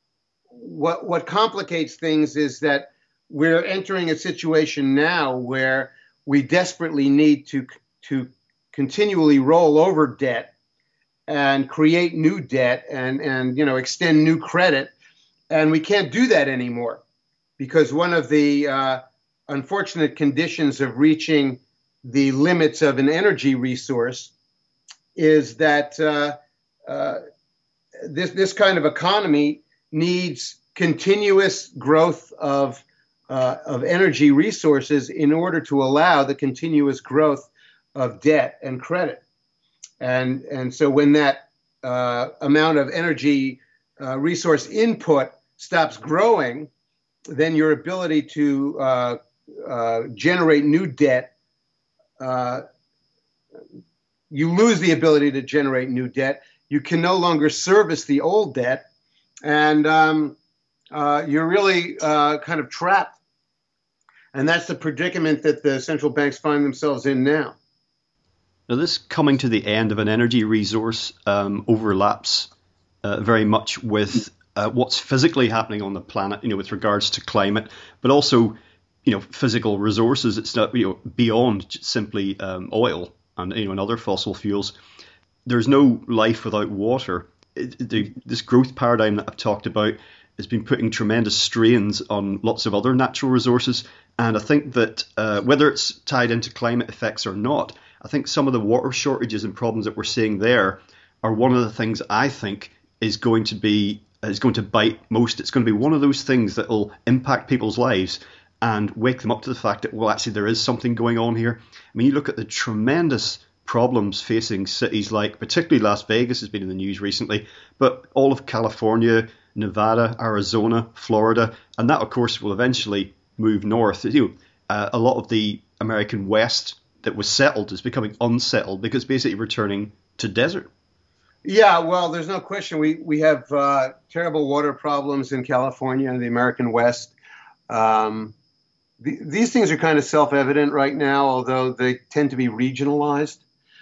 what what complicates things is that we're entering a situation now where we desperately need to to continually roll over debt and create new debt and, and you know extend new credit, and we can't do that anymore because one of the uh, unfortunate conditions of reaching the limits of an energy resource is that uh, uh, this this kind of economy needs continuous growth of Uh, of energy resources in order to allow the continuous growth of debt and credit. And, and so when that uh, amount of energy uh, resource input stops growing, then your ability to uh, uh, generate new debt, uh, you lose the ability to generate new debt. You can no longer service the old debt, and um, uh, you're really uh, kind of trapped. And that's the predicament that the central banks find themselves in now. Now, this coming to the end of an energy resource um, overlaps uh, very much with uh, what's physically happening on the planet, you know, with regards to climate, but also, you know, physical resources. It's not, you know, beyond simply um, oil and, you know, and other fossil fuels. There's no life without water. It, the, this growth paradigm that I've talked about has been putting tremendous strains on lots of other natural resources. And I think that uh, whether it's tied into climate effects or not, I think some of the water shortages and problems that we're seeing there are one of the things I think is going to be is going to bite most. It's going to be one of those things that will impact people's lives and wake them up to the fact that, well, actually there is something going on here. I mean, you look at the tremendous problems facing cities like, particularly Las Vegas has been in the news recently, but all of California, Nevada, Arizona, Florida, and that, of course, will eventually move north. You know, uh, a lot of the American West that was settled is becoming unsettled because basically returning to desert. Yeah, well, there's no question. We we have uh, terrible water problems in California and the American West. Um, the, these things are kind of self-evident right now, although they tend to be regionalized.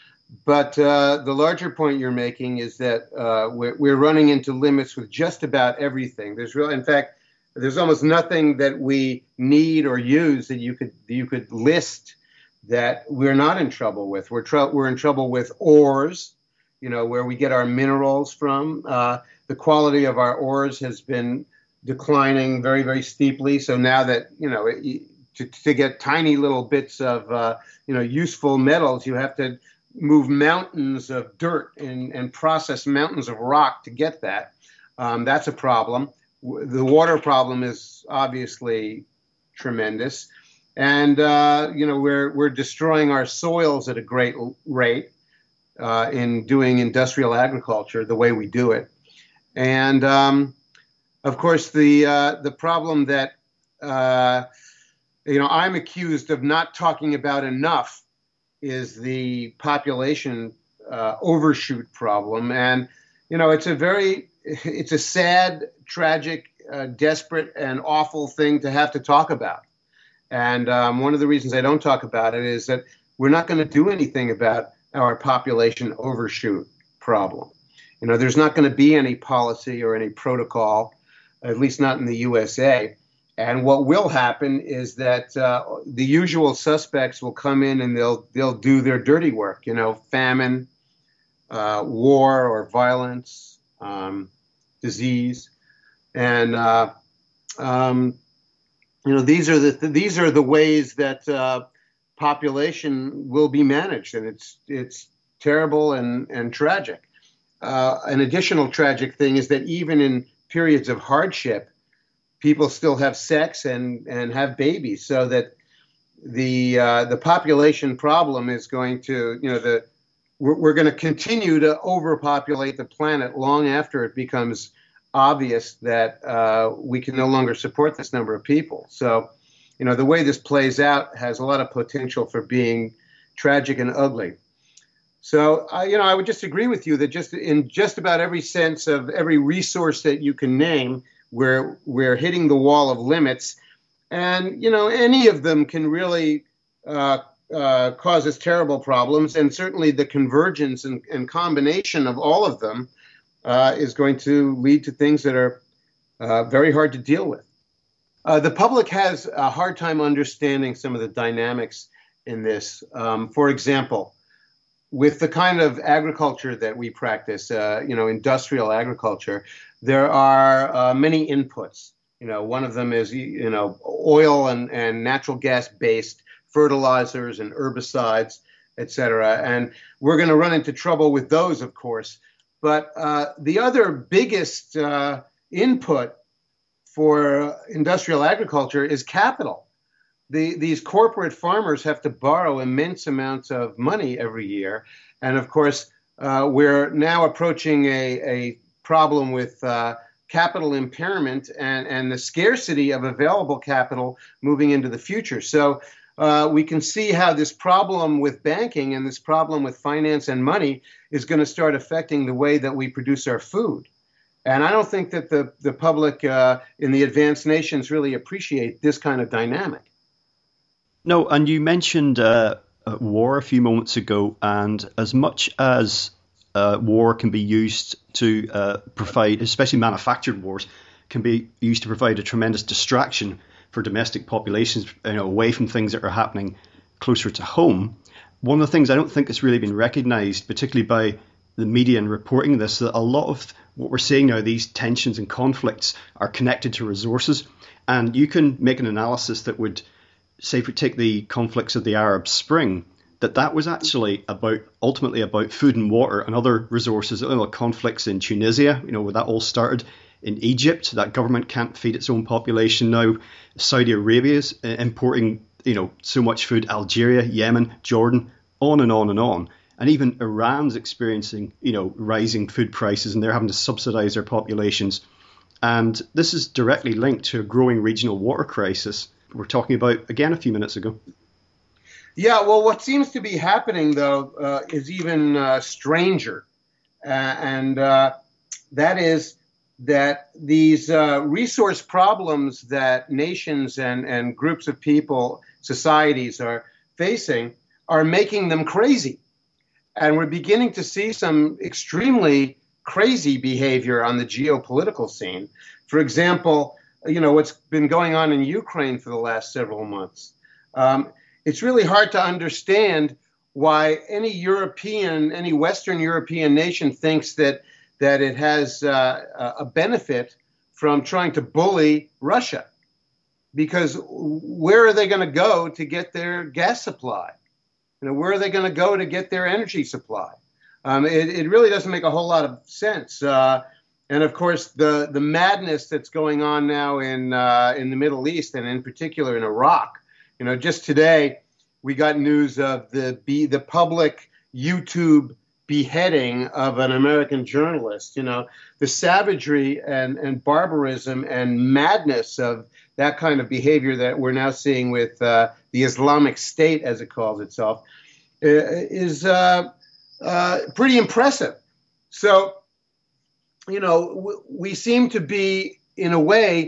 But uh, the larger point you're making is that uh, we're, we're running into limits with just about everything. There's real, in fact, there's almost nothing that we need or use that you could you could list that we're not in trouble with. We're tr- we're in trouble with ores, you know, where we get our minerals from. Uh, the quality of our ores has been declining very, very steeply. So now that, you know, it, to, to get tiny little bits of, uh, you know, useful metals, you have to move mountains of dirt and, and process mountains of rock to get that. Um, that's a problem. The water problem is obviously tremendous. And, uh, you know, we're, we're destroying our soils at a great rate uh, in doing industrial agriculture the way we do it. And, um, of course, the, uh, the problem that, uh, you know, I'm accused of not talking about enough is the population uh, overshoot problem. And, you know, it's a very, it's a sad, tragic, uh, desperate, and awful thing to have to talk about. And um, one of the reasons I don't talk about it is that we're not going to do anything about our population overshoot problem. You know, there's not going to be any policy or any protocol, at least not in the U S A. And what will happen is that uh, the usual suspects will come in and they'll they'll do their dirty work. You know, famine, uh, war or violence, um, disease, and uh, um, you know these are the these are the ways that uh, population will be managed, and it's it's terrible and and tragic. Uh, an additional tragic thing is that even in periods of hardship, people still have sex and, and have babies, so that the uh, the population problem is going to, you know, the we're, we're going to continue to overpopulate the planet long after it becomes obvious that uh, we can no longer support this number of people. So, you know, the way this plays out has a lot of potential for being tragic and ugly. So, uh, you know, I would just agree with you that just in just about every sense of every resource that you can name, we're, we're hitting the wall of limits. And, you know, any of them can really uh, uh, cause us terrible problems. And certainly the convergence and, and combination of all of them uh, is going to lead to things that are uh, very hard to deal with. Uh, the public has a hard time understanding some of the dynamics in this. Um, for example, with the kind of agriculture that we practice, uh, you know, industrial agriculture, there are uh, many inputs. You know, one of them is, you know, oil and, and natural gas based fertilizers and herbicides, et cetera. And we're going to run into trouble with those, of course. But uh, the other biggest uh, input for industrial agriculture is capital. The, these corporate farmers have to borrow immense amounts of money every year. And of course, uh, we're now approaching a, a problem with uh, capital impairment and, and the scarcity of available capital moving into the future. So uh, we can see how this problem with banking and this problem with finance and money is going to start affecting the way that we produce our food. And I don't think that the, the public uh, in the advanced nations really appreciate this kind of dynamic. No, and you mentioned uh, war a few moments ago, and as much as uh, war can be used to uh, provide, especially manufactured wars, can be used to provide a tremendous distraction for domestic populations, you know, away from things that are happening closer to home. One of the things I don't think has really been recognised, particularly by the media in reporting this, that a lot of what we're seeing now, these tensions and conflicts, are connected to resources. And you can make an analysis that would say, if we take the conflicts of the Arab Spring, that that was actually about ultimately about food and water and other resources. You know, conflicts in Tunisia, you know, where that all started. In Egypt, that government can't feed its own population now. Saudi Arabia is importing, you know, so much food. Algeria, Yemen, Jordan, on and on and on. And even Iran's experiencing, you know, rising food prices, and they're having to subsidize their populations. And this is directly linked to a growing regional water crisis we're talking about again a few minutes ago. Yeah, well, what seems to be happening, though, uh, is even uh, stranger. Uh, and uh, that is that these uh, resource problems that nations and, and groups of people, societies are facing are making them crazy. And we're beginning to see some extremely crazy behavior on the geopolitical scene. For example, you know, what's been going on in Ukraine for the last several months. Um, it's really hard to understand why any European, any Western European nation thinks that that it has uh, a benefit from trying to bully Russia. Because where are they going to go to get their gas supply? You know, where are they going to go to get their energy supply? Um, it, it really doesn't make a whole lot of sense. Uh, and of course, the, the madness that's going on now in uh, in the Middle East, and in particular in Iraq, You know, just today we got news of the be the public YouTube beheading of an American journalist. You know, the savagery and, and barbarism and madness of that kind of behavior that we're now seeing with uh, the Islamic State, as it calls itself, is uh, uh, pretty impressive. So, you know, w- we seem to be, in a way,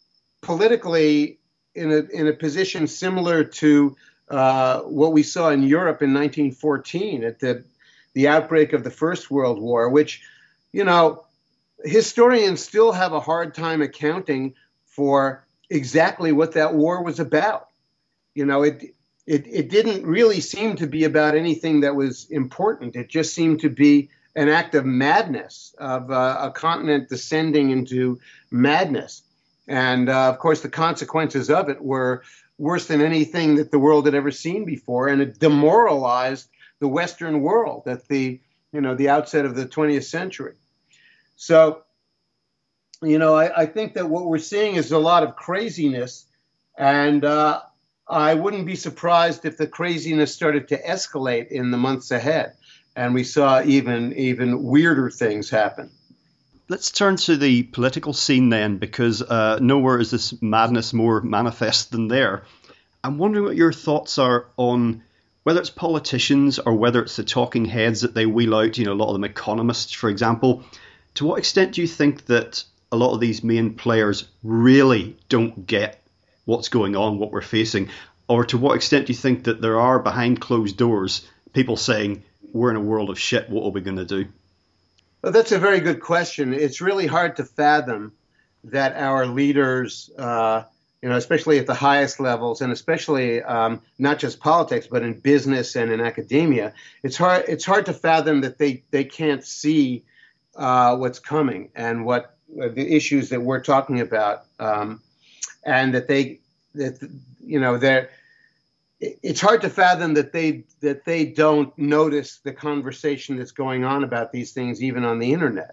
politically in a in a position similar to uh, what we saw in Europe in nineteen fourteen at the the outbreak of the First World War, which, you know, historians still have a hard time accounting for exactly what that war was about. You know, it it it didn't really seem to be about anything that was important. It just seemed to be an act of madness, of uh, a continent descending into madness. And, uh, of course, the consequences of it were worse than anything that the world had ever seen before, and it demoralized the Western world at the, you know, the outset of the twentieth century. So, you know, I, I think that what we're seeing is a lot of craziness, and uh, I wouldn't be surprised if the craziness started to escalate in the months ahead, and we saw even even weirder things happen. Let's turn to the political scene then, because uh, nowhere is this madness more manifest than there. I'm wondering what your thoughts are on whether it's politicians or whether it's the talking heads that they wheel out, you know, a lot of them economists, for example. To what extent do you think that a lot of these main players really don't get what's going on, what we're facing? Or to what extent do you think that there are, behind closed doors, people saying, we're in a world of shit, what are we going to do? Well, that's a very good question. It's really hard to fathom that our leaders, uh, you know, especially at the highest levels, and especially um, not just politics, but in business and in academia, it's hard. It's hard to fathom that they they can't see uh, what's coming and what uh, the issues that we're talking about, um, and that they that you know they're. It's hard to fathom that they that they don't notice the conversation that's going on about these things, even on the internet.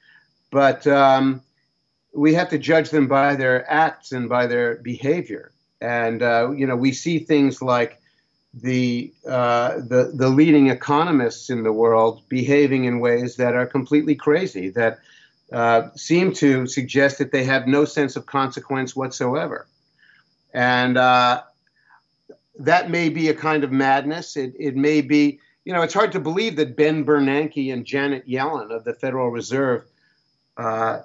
But um, we have to judge them by their acts and by their behavior. And uh, you know, we see things like the uh, the the leading economists in the world behaving in ways that are completely crazy, that uh, seem to suggest that they have no sense of consequence whatsoever. And uh, that may be a kind of madness. It, it may be, you know, it's hard to believe that Ben Bernanke and Janet Yellen of the Federal Reserve uh,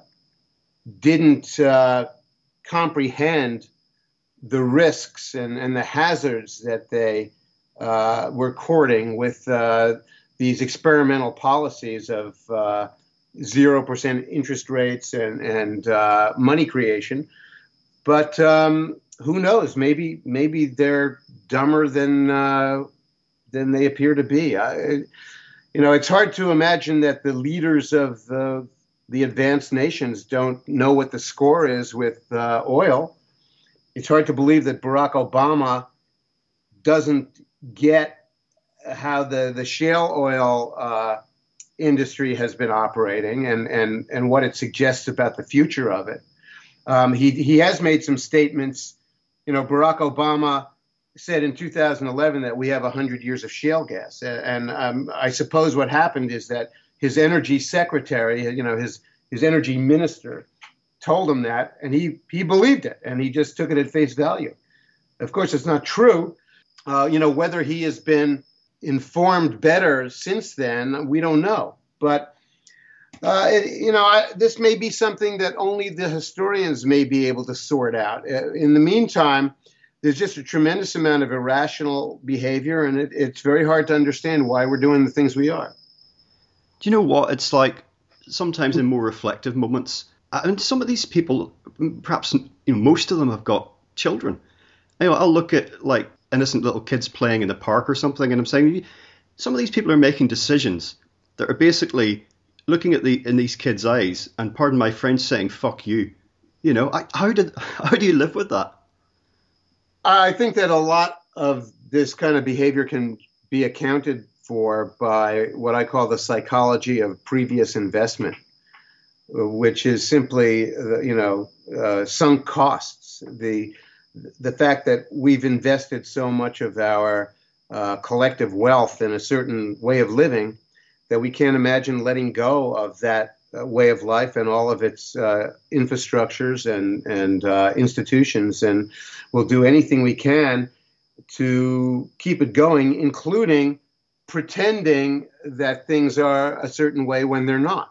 didn't uh, comprehend the risks and, and the hazards that they uh, were courting with uh, these experimental policies of uh, zero percent interest rates and, and uh, money creation. But um, who knows? Maybe maybe they're dumber than uh, than they appear to be. I, you know, it's hard to imagine that the leaders of the the advanced nations don't know what the score is with uh, oil. It's hard to believe that Barack Obama doesn't get how the the shale oil uh, industry has been operating and and and what it suggests about the future of it. Um, he he has made some statements. You know, Barack Obama said in two thousand eleven that we have one hundred years of shale gas. And um, I suppose what happened is that his energy secretary, you know, his his energy minister told him that, and he, he believed it, and he just took it at face value. Of course, it's not true. Uh, you know, whether he has been informed better since then, we don't know. But Uh, it, you know, I, this may be something that only the historians may be able to sort out. Uh, in the meantime, there's just a tremendous amount of irrational behavior, and it, it's very hard to understand why we're doing the things we are. Do you know what? It's like sometimes in more reflective moments, and some of these people, perhaps you know, most of them have got children. You know, I'll look at like innocent little kids playing in the park or something, and I'm saying some of these people are making decisions that are basically looking at the in these kids' eyes, and pardon my French, saying "fuck you." You know, I, how did how do you live with that? I think that a lot of this kind of behavior can be accounted for by what I call the psychology of previous investment, which is simply, you know, uh, sunk costs. The the fact that we've invested so much of our uh, collective wealth in a certain way of living that we can't imagine letting go of that uh, way of life and all of its uh, infrastructures and, and uh, institutions. And we'll do anything we can to keep it going, including pretending that things are a certain way when they're not.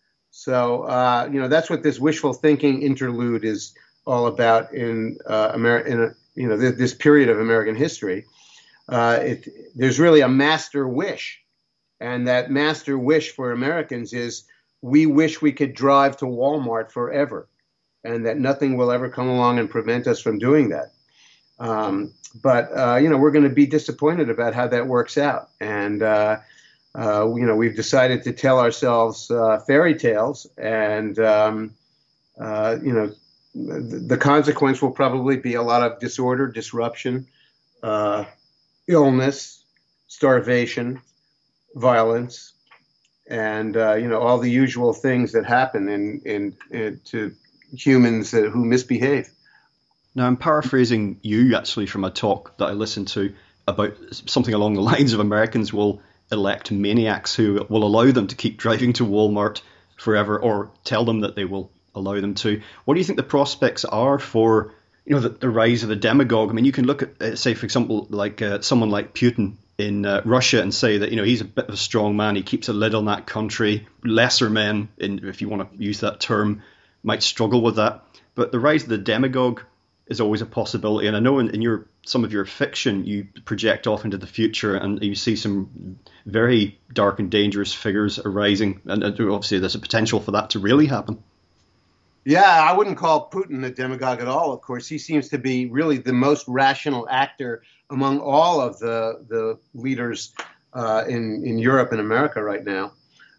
So, uh, you know, that's what this wishful thinking interlude is all about in uh, Ameri- in a, you know, th- this period of American history. Uh, it, there's really a master wish, and that master wish for Americans is we wish we could drive to Walmart forever, and that nothing will ever come along and prevent us from doing that. Um, but, uh, you know, we're going to be disappointed about how that works out. And, uh, uh, you know, we've decided to tell ourselves uh, fairy tales. And, um, uh, you know, the, the consequence will probably be a lot of disorder, disruption, uh, illness, starvation, violence, and, uh, you know, all the usual things that happen in, in, in to humans uh, who misbehave. Now, I'm paraphrasing you actually from a talk that I listened to about something along the lines of Americans will elect maniacs who will allow them to keep driving to Walmart forever, or tell them that they will allow them to. What do you think the prospects are for, you know, the, the rise of the demagogue? I mean, you can look at, uh, say, for example, like uh, someone like Putin in uh, Russia and say that, you know, he's a bit of a strong man. He keeps a lid on that country. Lesser men, in, if you want to use that term, might struggle with that. But the rise of the demagogue is always a possibility. And I know in, in your some of your fiction, you project off into the future and you see some very dark and dangerous figures arising. And obviously there's a potential for that to really happen. Yeah, I wouldn't call Putin a demagogue at all, of course. He seems to be really the most rational actor among all of the, the leaders uh, in, in Europe and America right now.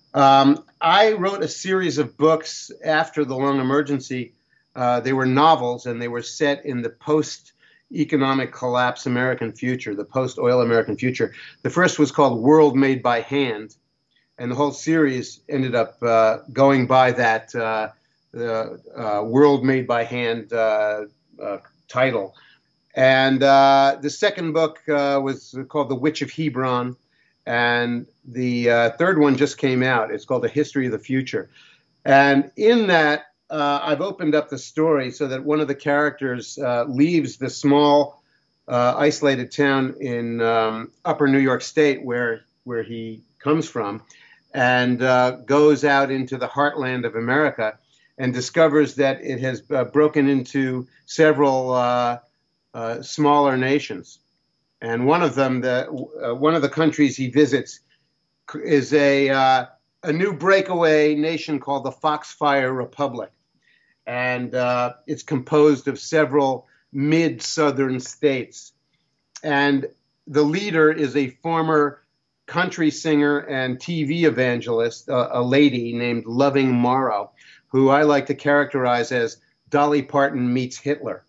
Um, I wrote a series of books after the Long Emergency. Uh, they were novels, and they were set in the post-economic collapse American future, the post-oil American future. The first was called World Made by Hand, and the whole series ended up uh, going by that uh, the uh, World Made by Hand uh, uh, title. And uh, the second book uh, was called The Witch of Hebron, and the uh, third one just came out. It's called The History of the Future. And in that, Uh, I've opened up the story so that one of the characters uh, leaves the small, uh, isolated town in um, upper New York State where where he comes from, and uh, goes out into the heartland of America and discovers that it has uh, broken into several uh, uh, smaller nations. And one of them, the uh, one of the countries he visits, is a uh, a new breakaway nation called the Foxfire Republic. And uh, it's composed of several mid-southern states. And the leader is a former country singer and T V evangelist, uh, a lady named Loving Morrow, who I like to characterize as Dolly Parton meets Hitler.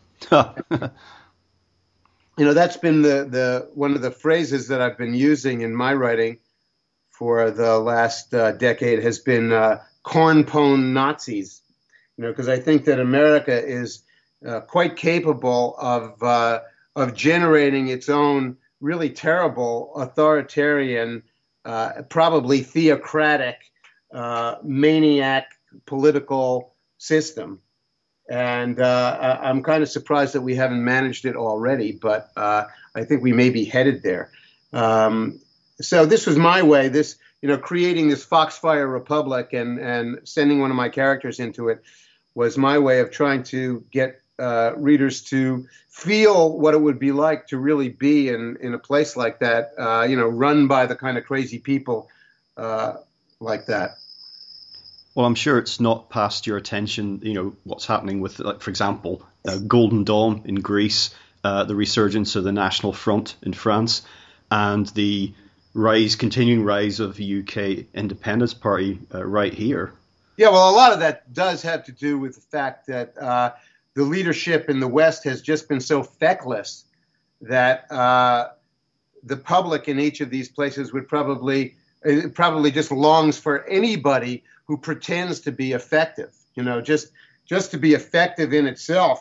You know, that's been the, the one of the phrases that I've been using in my writing for the last uh, decade has been uh, cornpone Nazis. You know, because I think that America is uh, quite capable of uh, of generating its own really terrible, authoritarian, uh, probably theocratic, uh, maniac political system. And uh, I'm kind of surprised that we haven't managed it already, but uh, I think we may be headed there. Um, so this was my way. This, you know, creating this Foxfire Republic and and sending one of my characters into it was my way of trying to get uh, readers to feel what it would be like to really be in, in a place like that, uh, you know, run by the kind of crazy people uh, like that. Well, I'm sure it's not past your attention, you know, what's happening with, like, for example, uh, Golden Dawn in Greece, uh, the resurgence of the National Front in France, and the rise, continuing rise of the U K Independence Party uh, right here. Yeah, well, a lot of that does have to do with the fact that uh, the leadership in the West has just been so feckless that uh, the public in each of these places would probably it probably just longs for anybody who pretends to be effective. You know, just just to be effective in itself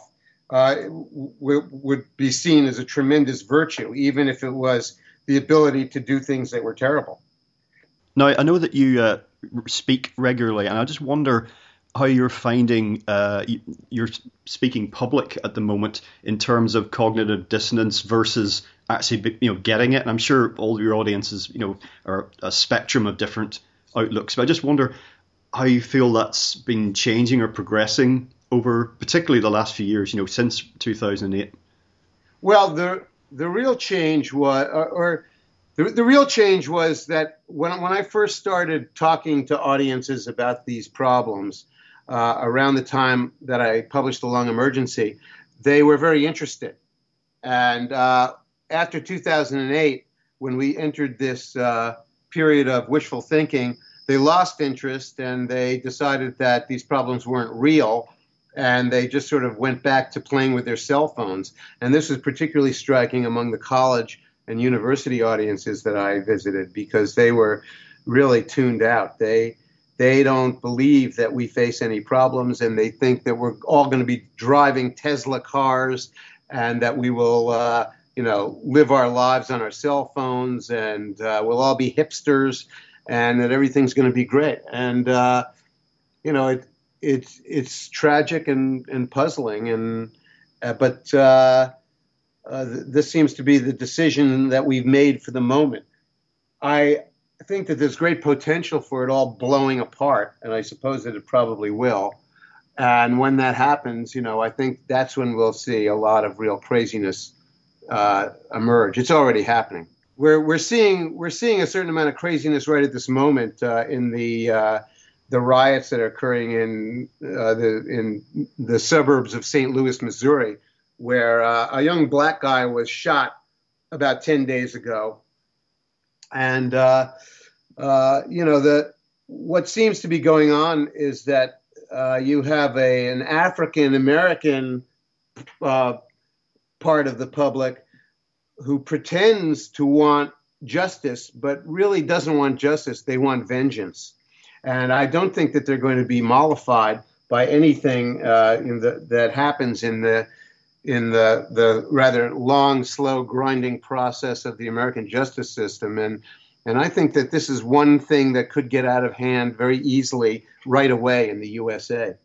uh, w- would be seen as a tremendous virtue, even if it was the ability to do things that were terrible. Now, I know that you uh, speak regularly, and I just wonder how you're finding uh, you're speaking public at the moment in terms of cognitive dissonance versus actually, you know, getting it. And I'm sure all your audiences, you know, are a spectrum of different outlooks. But I just wonder how you feel that's been changing or progressing over, particularly the last few years, you know, since two thousand eight. Well, the the real change was, or, or the, the real change was that when when I first started talking to audiences about these problems, uh, around the time that I published The Lung Emergency, they were very interested. And uh, after two thousand eight, when we entered this uh, period of wishful thinking, they lost interest and they decided that these problems weren't real. And they just sort of went back to playing with their cell phones. And this was particularly striking among the college and university audiences that I visited, because they were really tuned out. They they don't believe that we face any problems, and they think that we're all going to be driving Tesla cars and that we will, uh, you know, live our lives on our cell phones, and uh, we'll all be hipsters, and that everything's going to be great. And, uh, you know, it, it's it's tragic and, and puzzling, and uh, but uh, uh, th- this seems to be the decision that we've made for the moment. I think that there's great potential for it all blowing apart, and I suppose that it probably will. And when that happens, you know, I think that's when we'll see a lot of real craziness uh, emerge. It's already happening. We're we're seeing we're seeing a certain amount of craziness right at this moment uh, in the uh, the riots that are occurring in uh, the in the suburbs of Saint Louis, Missouri, where uh, a young black guy was shot about ten days ago. And, uh, uh, you know, the what seems to be going on is that uh, you have a an African-American uh, part of the public who pretends to want justice, but really doesn't want justice. They want vengeance. And I don't think that they're going to be mollified by anything uh, in the, that happens in the in the, the rather long, slow, grinding process of the American justice system. And and I think that this is one thing that could get out of hand very easily right away in the U S A.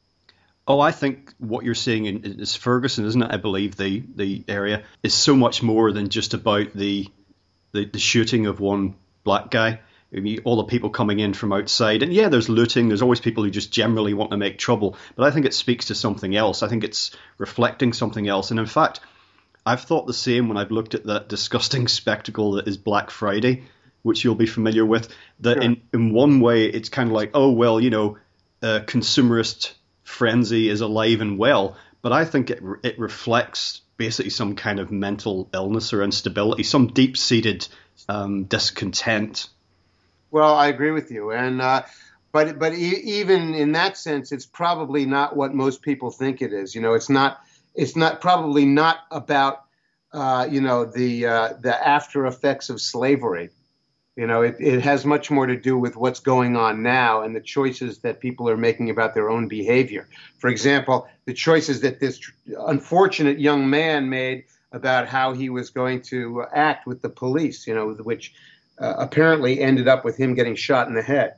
Oh, I think what you're seeing in is Ferguson, isn't it? I believe the, the area is so much more than just about the the, the shooting of one black guy. I mean, all the people coming in from outside. And yeah, there's looting. There's always people who just generally want to make trouble. But I think it speaks to something else. I think it's reflecting something else. And in fact, I've thought the same when I've looked at that disgusting spectacle that is Black Friday, which you'll be familiar with. That Sure. in, in one way, it's kind of like, oh, well, you know, uh, consumerist frenzy is alive and well. But I think it it reflects basically some kind of mental illness or instability, some deep-seated um, discontent. Well, I agree with you, and uh, but but e- even in that sense, it's probably not what most people think it is. You know, it's not it's not probably not about uh, you know the uh, the after effects of slavery. You know, it, it has much more to do with what's going on now and the choices that people are making about their own behavior. For example, the choices that this tr- unfortunate young man made about how he was going to act with the police. You know, which Uh, apparently ended up with him getting shot in the head.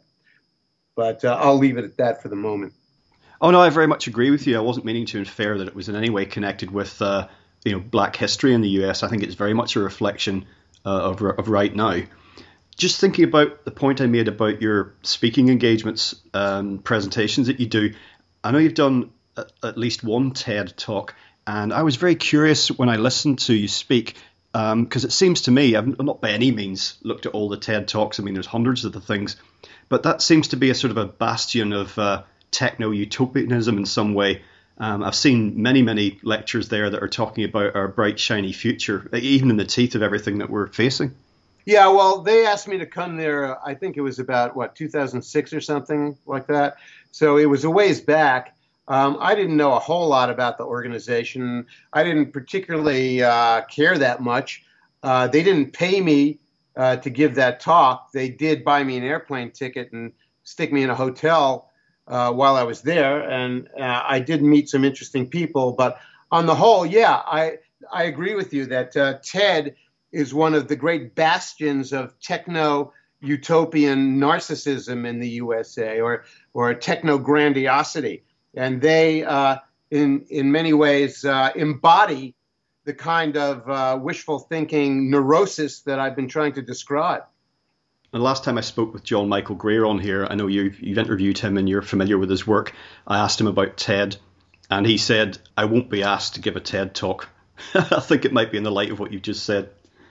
But uh, I'll leave it at that for the moment. Oh, no, I very much agree with you. I wasn't meaning to infer that it was in any way connected with uh, you know, black history in the U S. I think it's very much a reflection uh, of, of right now. Just thinking about the point I made about your speaking engagements, um, presentations that you do, I know you've done a, at least one TED Talk, and I was very curious when I listened to you speak, because um, it seems to me, I've not by any means looked at all the TED Talks. I mean, there's hundreds of the things, but that seems to be a sort of a bastion of uh, techno-utopianism in some way. Um, I've seen many, many lectures there that are talking about our bright, shiny future, even in the teeth of everything that we're facing. Yeah, well, they asked me to come there, I think it was about, what, two thousand six or something like that. So it was a ways back. Um, I didn't know a whole lot about the organization. I didn't particularly uh, care that much. Uh, they didn't pay me uh, to give that talk. They did buy me an airplane ticket and stick me in a hotel uh, while I was there. And uh, I did meet some interesting people, but on the whole, yeah, I I agree with you that uh, TED is one of the great bastions of techno utopian narcissism in the U S A, or or techno grandiosity, and they uh, in in many ways uh, embody the kind of uh, wishful thinking neurosis that I've been trying to describe. The last time I spoke with John Michael Greer on here, I know you've, you've interviewed him and you're familiar with his work. I asked him about TED, and he said, I won't be asked to give a TED talk. I think it might be in the light of what you've just said.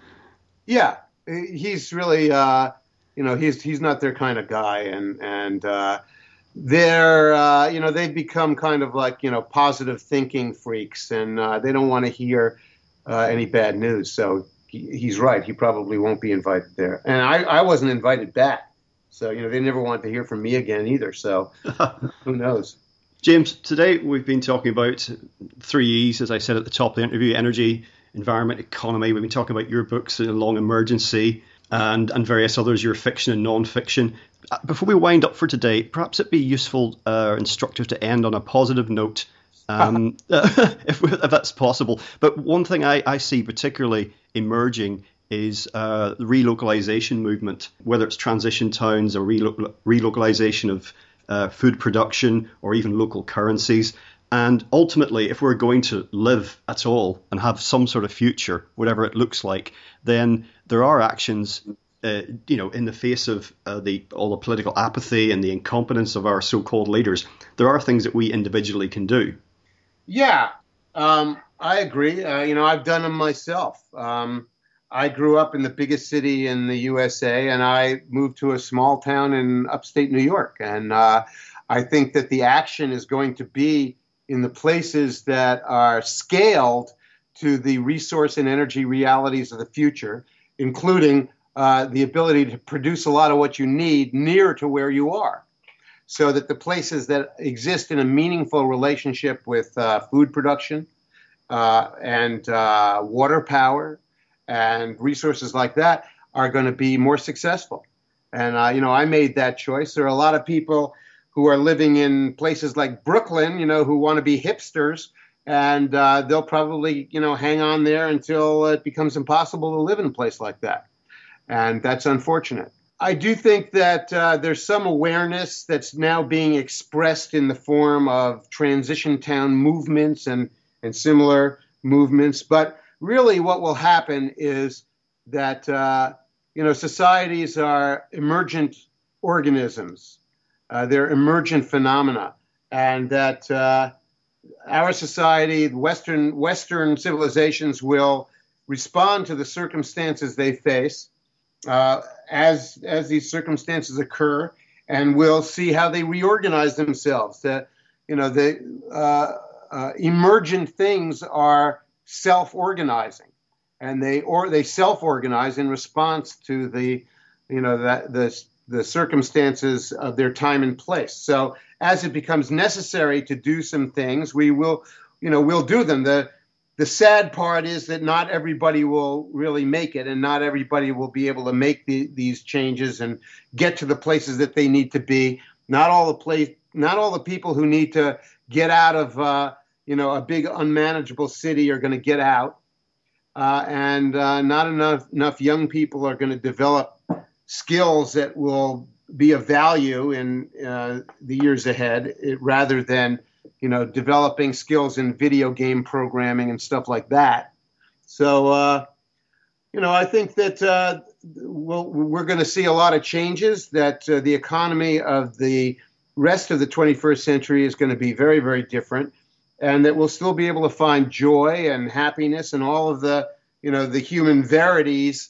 Yeah, he's really, uh, you know, he's he's not their kind of guy, and and uh, they're, uh, you know, they've become kind of like, you know, positive thinking freaks, and uh, they don't want to hear uh, any bad news. So he, he's right; he probably won't be invited there, and I, I wasn't invited back. So you know, they never want to hear from me again either. So who knows? James, today we've been talking about three E's, as I said at the top of the interview: energy, environment, economy. We've been talking about your books, Long Emergency, and, and various others, your fiction and non-fiction. Before we wind up for today, perhaps it'd be useful or uh, instructive to end on a positive note, um, if, if that's possible. But one thing I, I see particularly emerging is uh, the relocalization movement, whether it's transition towns or relo- relocalization of uh, food production or even local currencies. And ultimately, if we're going to live at all and have some sort of future, whatever it looks like, then there are actions, uh, you know, in the face of uh, the all the political apathy and the incompetence of our so-called leaders. There are things that we individually can do. Yeah, um, I agree. Uh, you know, I've done them myself. Um, I grew up in the biggest city in the U S A, and I moved to a small town in upstate New York. And uh, I think that the action is going to be in the places that are scaled to the resource and energy realities of the future, including uh, the ability to produce a lot of what you need near to where you are, so that the places that exist in a meaningful relationship with uh, food production uh, and uh, water power and resources like that are going to be more successful. And, uh, you know, I made that choice. There are a lot of people who are living in places like Brooklyn, you know, who want to be hipsters, and uh, they'll probably, you know, hang on there until it becomes impossible to live in a place like that. And that's unfortunate. I do think that uh, there's some awareness that's now being expressed in the form of transition town movements and, and similar movements. But really what will happen is that, uh, you know, societies are emergent organisms. Uh, they're emergent phenomena, and that uh, our society, Western Western civilizations, will respond to the circumstances they face uh, as as these circumstances occur, and we'll see how they reorganize themselves. The, you know, the uh, uh, emergent things are self-organizing, and they or they self-organize in response to the, you know, that the the circumstances of their time and place. So as it becomes necessary to do some things, we will, you know, we'll do them. The the sad part is that not everybody will really make it, and not everybody will be able to make the, these changes and get to the places that they need to be. Not all the place, not all the people who need to get out of, uh, you know, a big unmanageable city are going to get out, uh, and uh, not enough enough young people are going to develop skills that will be of value in uh, the years ahead, it, rather than, you know, developing skills in video game programming and stuff like that. So, uh, you know, I think that uh, we'll, we're going to see a lot of changes, that uh, the economy of the rest of the twenty-first century is going to be very, very different, and that we'll still be able to find joy and happiness and all of the, you know, the human verities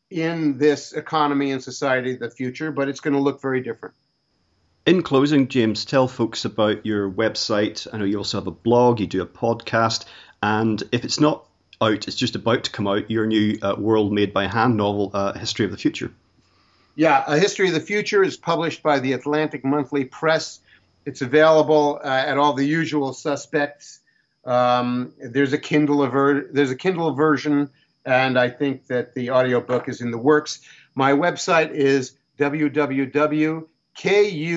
in this economy and society of the future, but it's going to look very different. In closing, James, tell folks about your website. I know you also have a blog, you do a podcast, and if it's not out, it's just about to come out, your new uh, World Made by Hand novel, uh, History of the Future. Yeah, A History of the Future is published by the Atlantic Monthly Press. It's available uh, at all the usual suspects. Um, there's a Kindle aver- there's a Kindle version, and I think that the audiobook is in the works. My website is w w w dot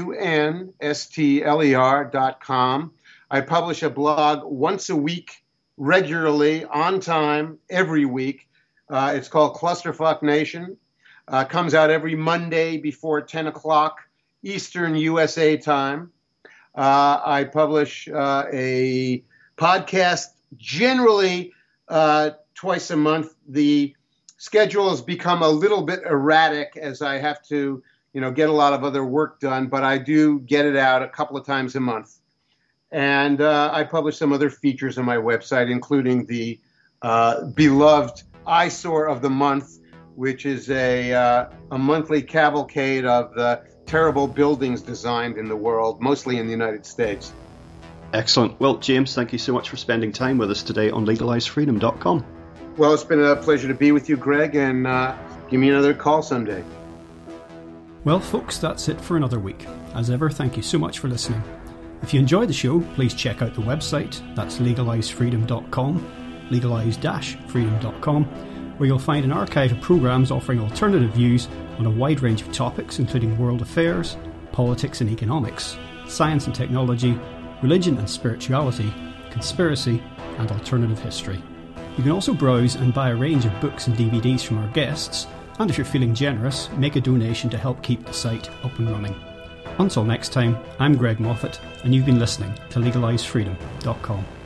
kunstler dot com. I publish a blog once a week regularly, on time, every week. Uh, it's called Clusterfuck Nation. Uh, comes out every Monday before ten o'clock Eastern U S A time. Uh, I publish uh, a podcast generally uh, twice a month. The schedule has become a little bit erratic as I have to, you know, get a lot of other work done, but I do get it out a couple of times a month. And uh, I publish some other features on my website, including the uh, beloved Eyesore of the Month, which is a uh, a monthly cavalcade of the terrible buildings designed in the world, mostly in the United States. Excellent. Well, James, thank you so much for spending time with us today on legalize freedom dot com. Well, it's been a pleasure to be with you, Greg, and uh, give me another call someday. Well, folks, that's it for another week. As ever, thank you so much for listening. If you enjoyed the show, please check out the website. That's legalize freedom dot com, legalize freedom dot com, where you'll find an archive of programmes offering alternative views on a wide range of topics, including world affairs, politics and economics, science and technology, religion and spirituality, conspiracy, and alternative history. You can also browse and buy a range of books and D V Ds from our guests, and if you're feeling generous, make a donation to help keep the site up and running. Until next time, I'm Greg Moffat, and you've been listening to legalize freedom dot com.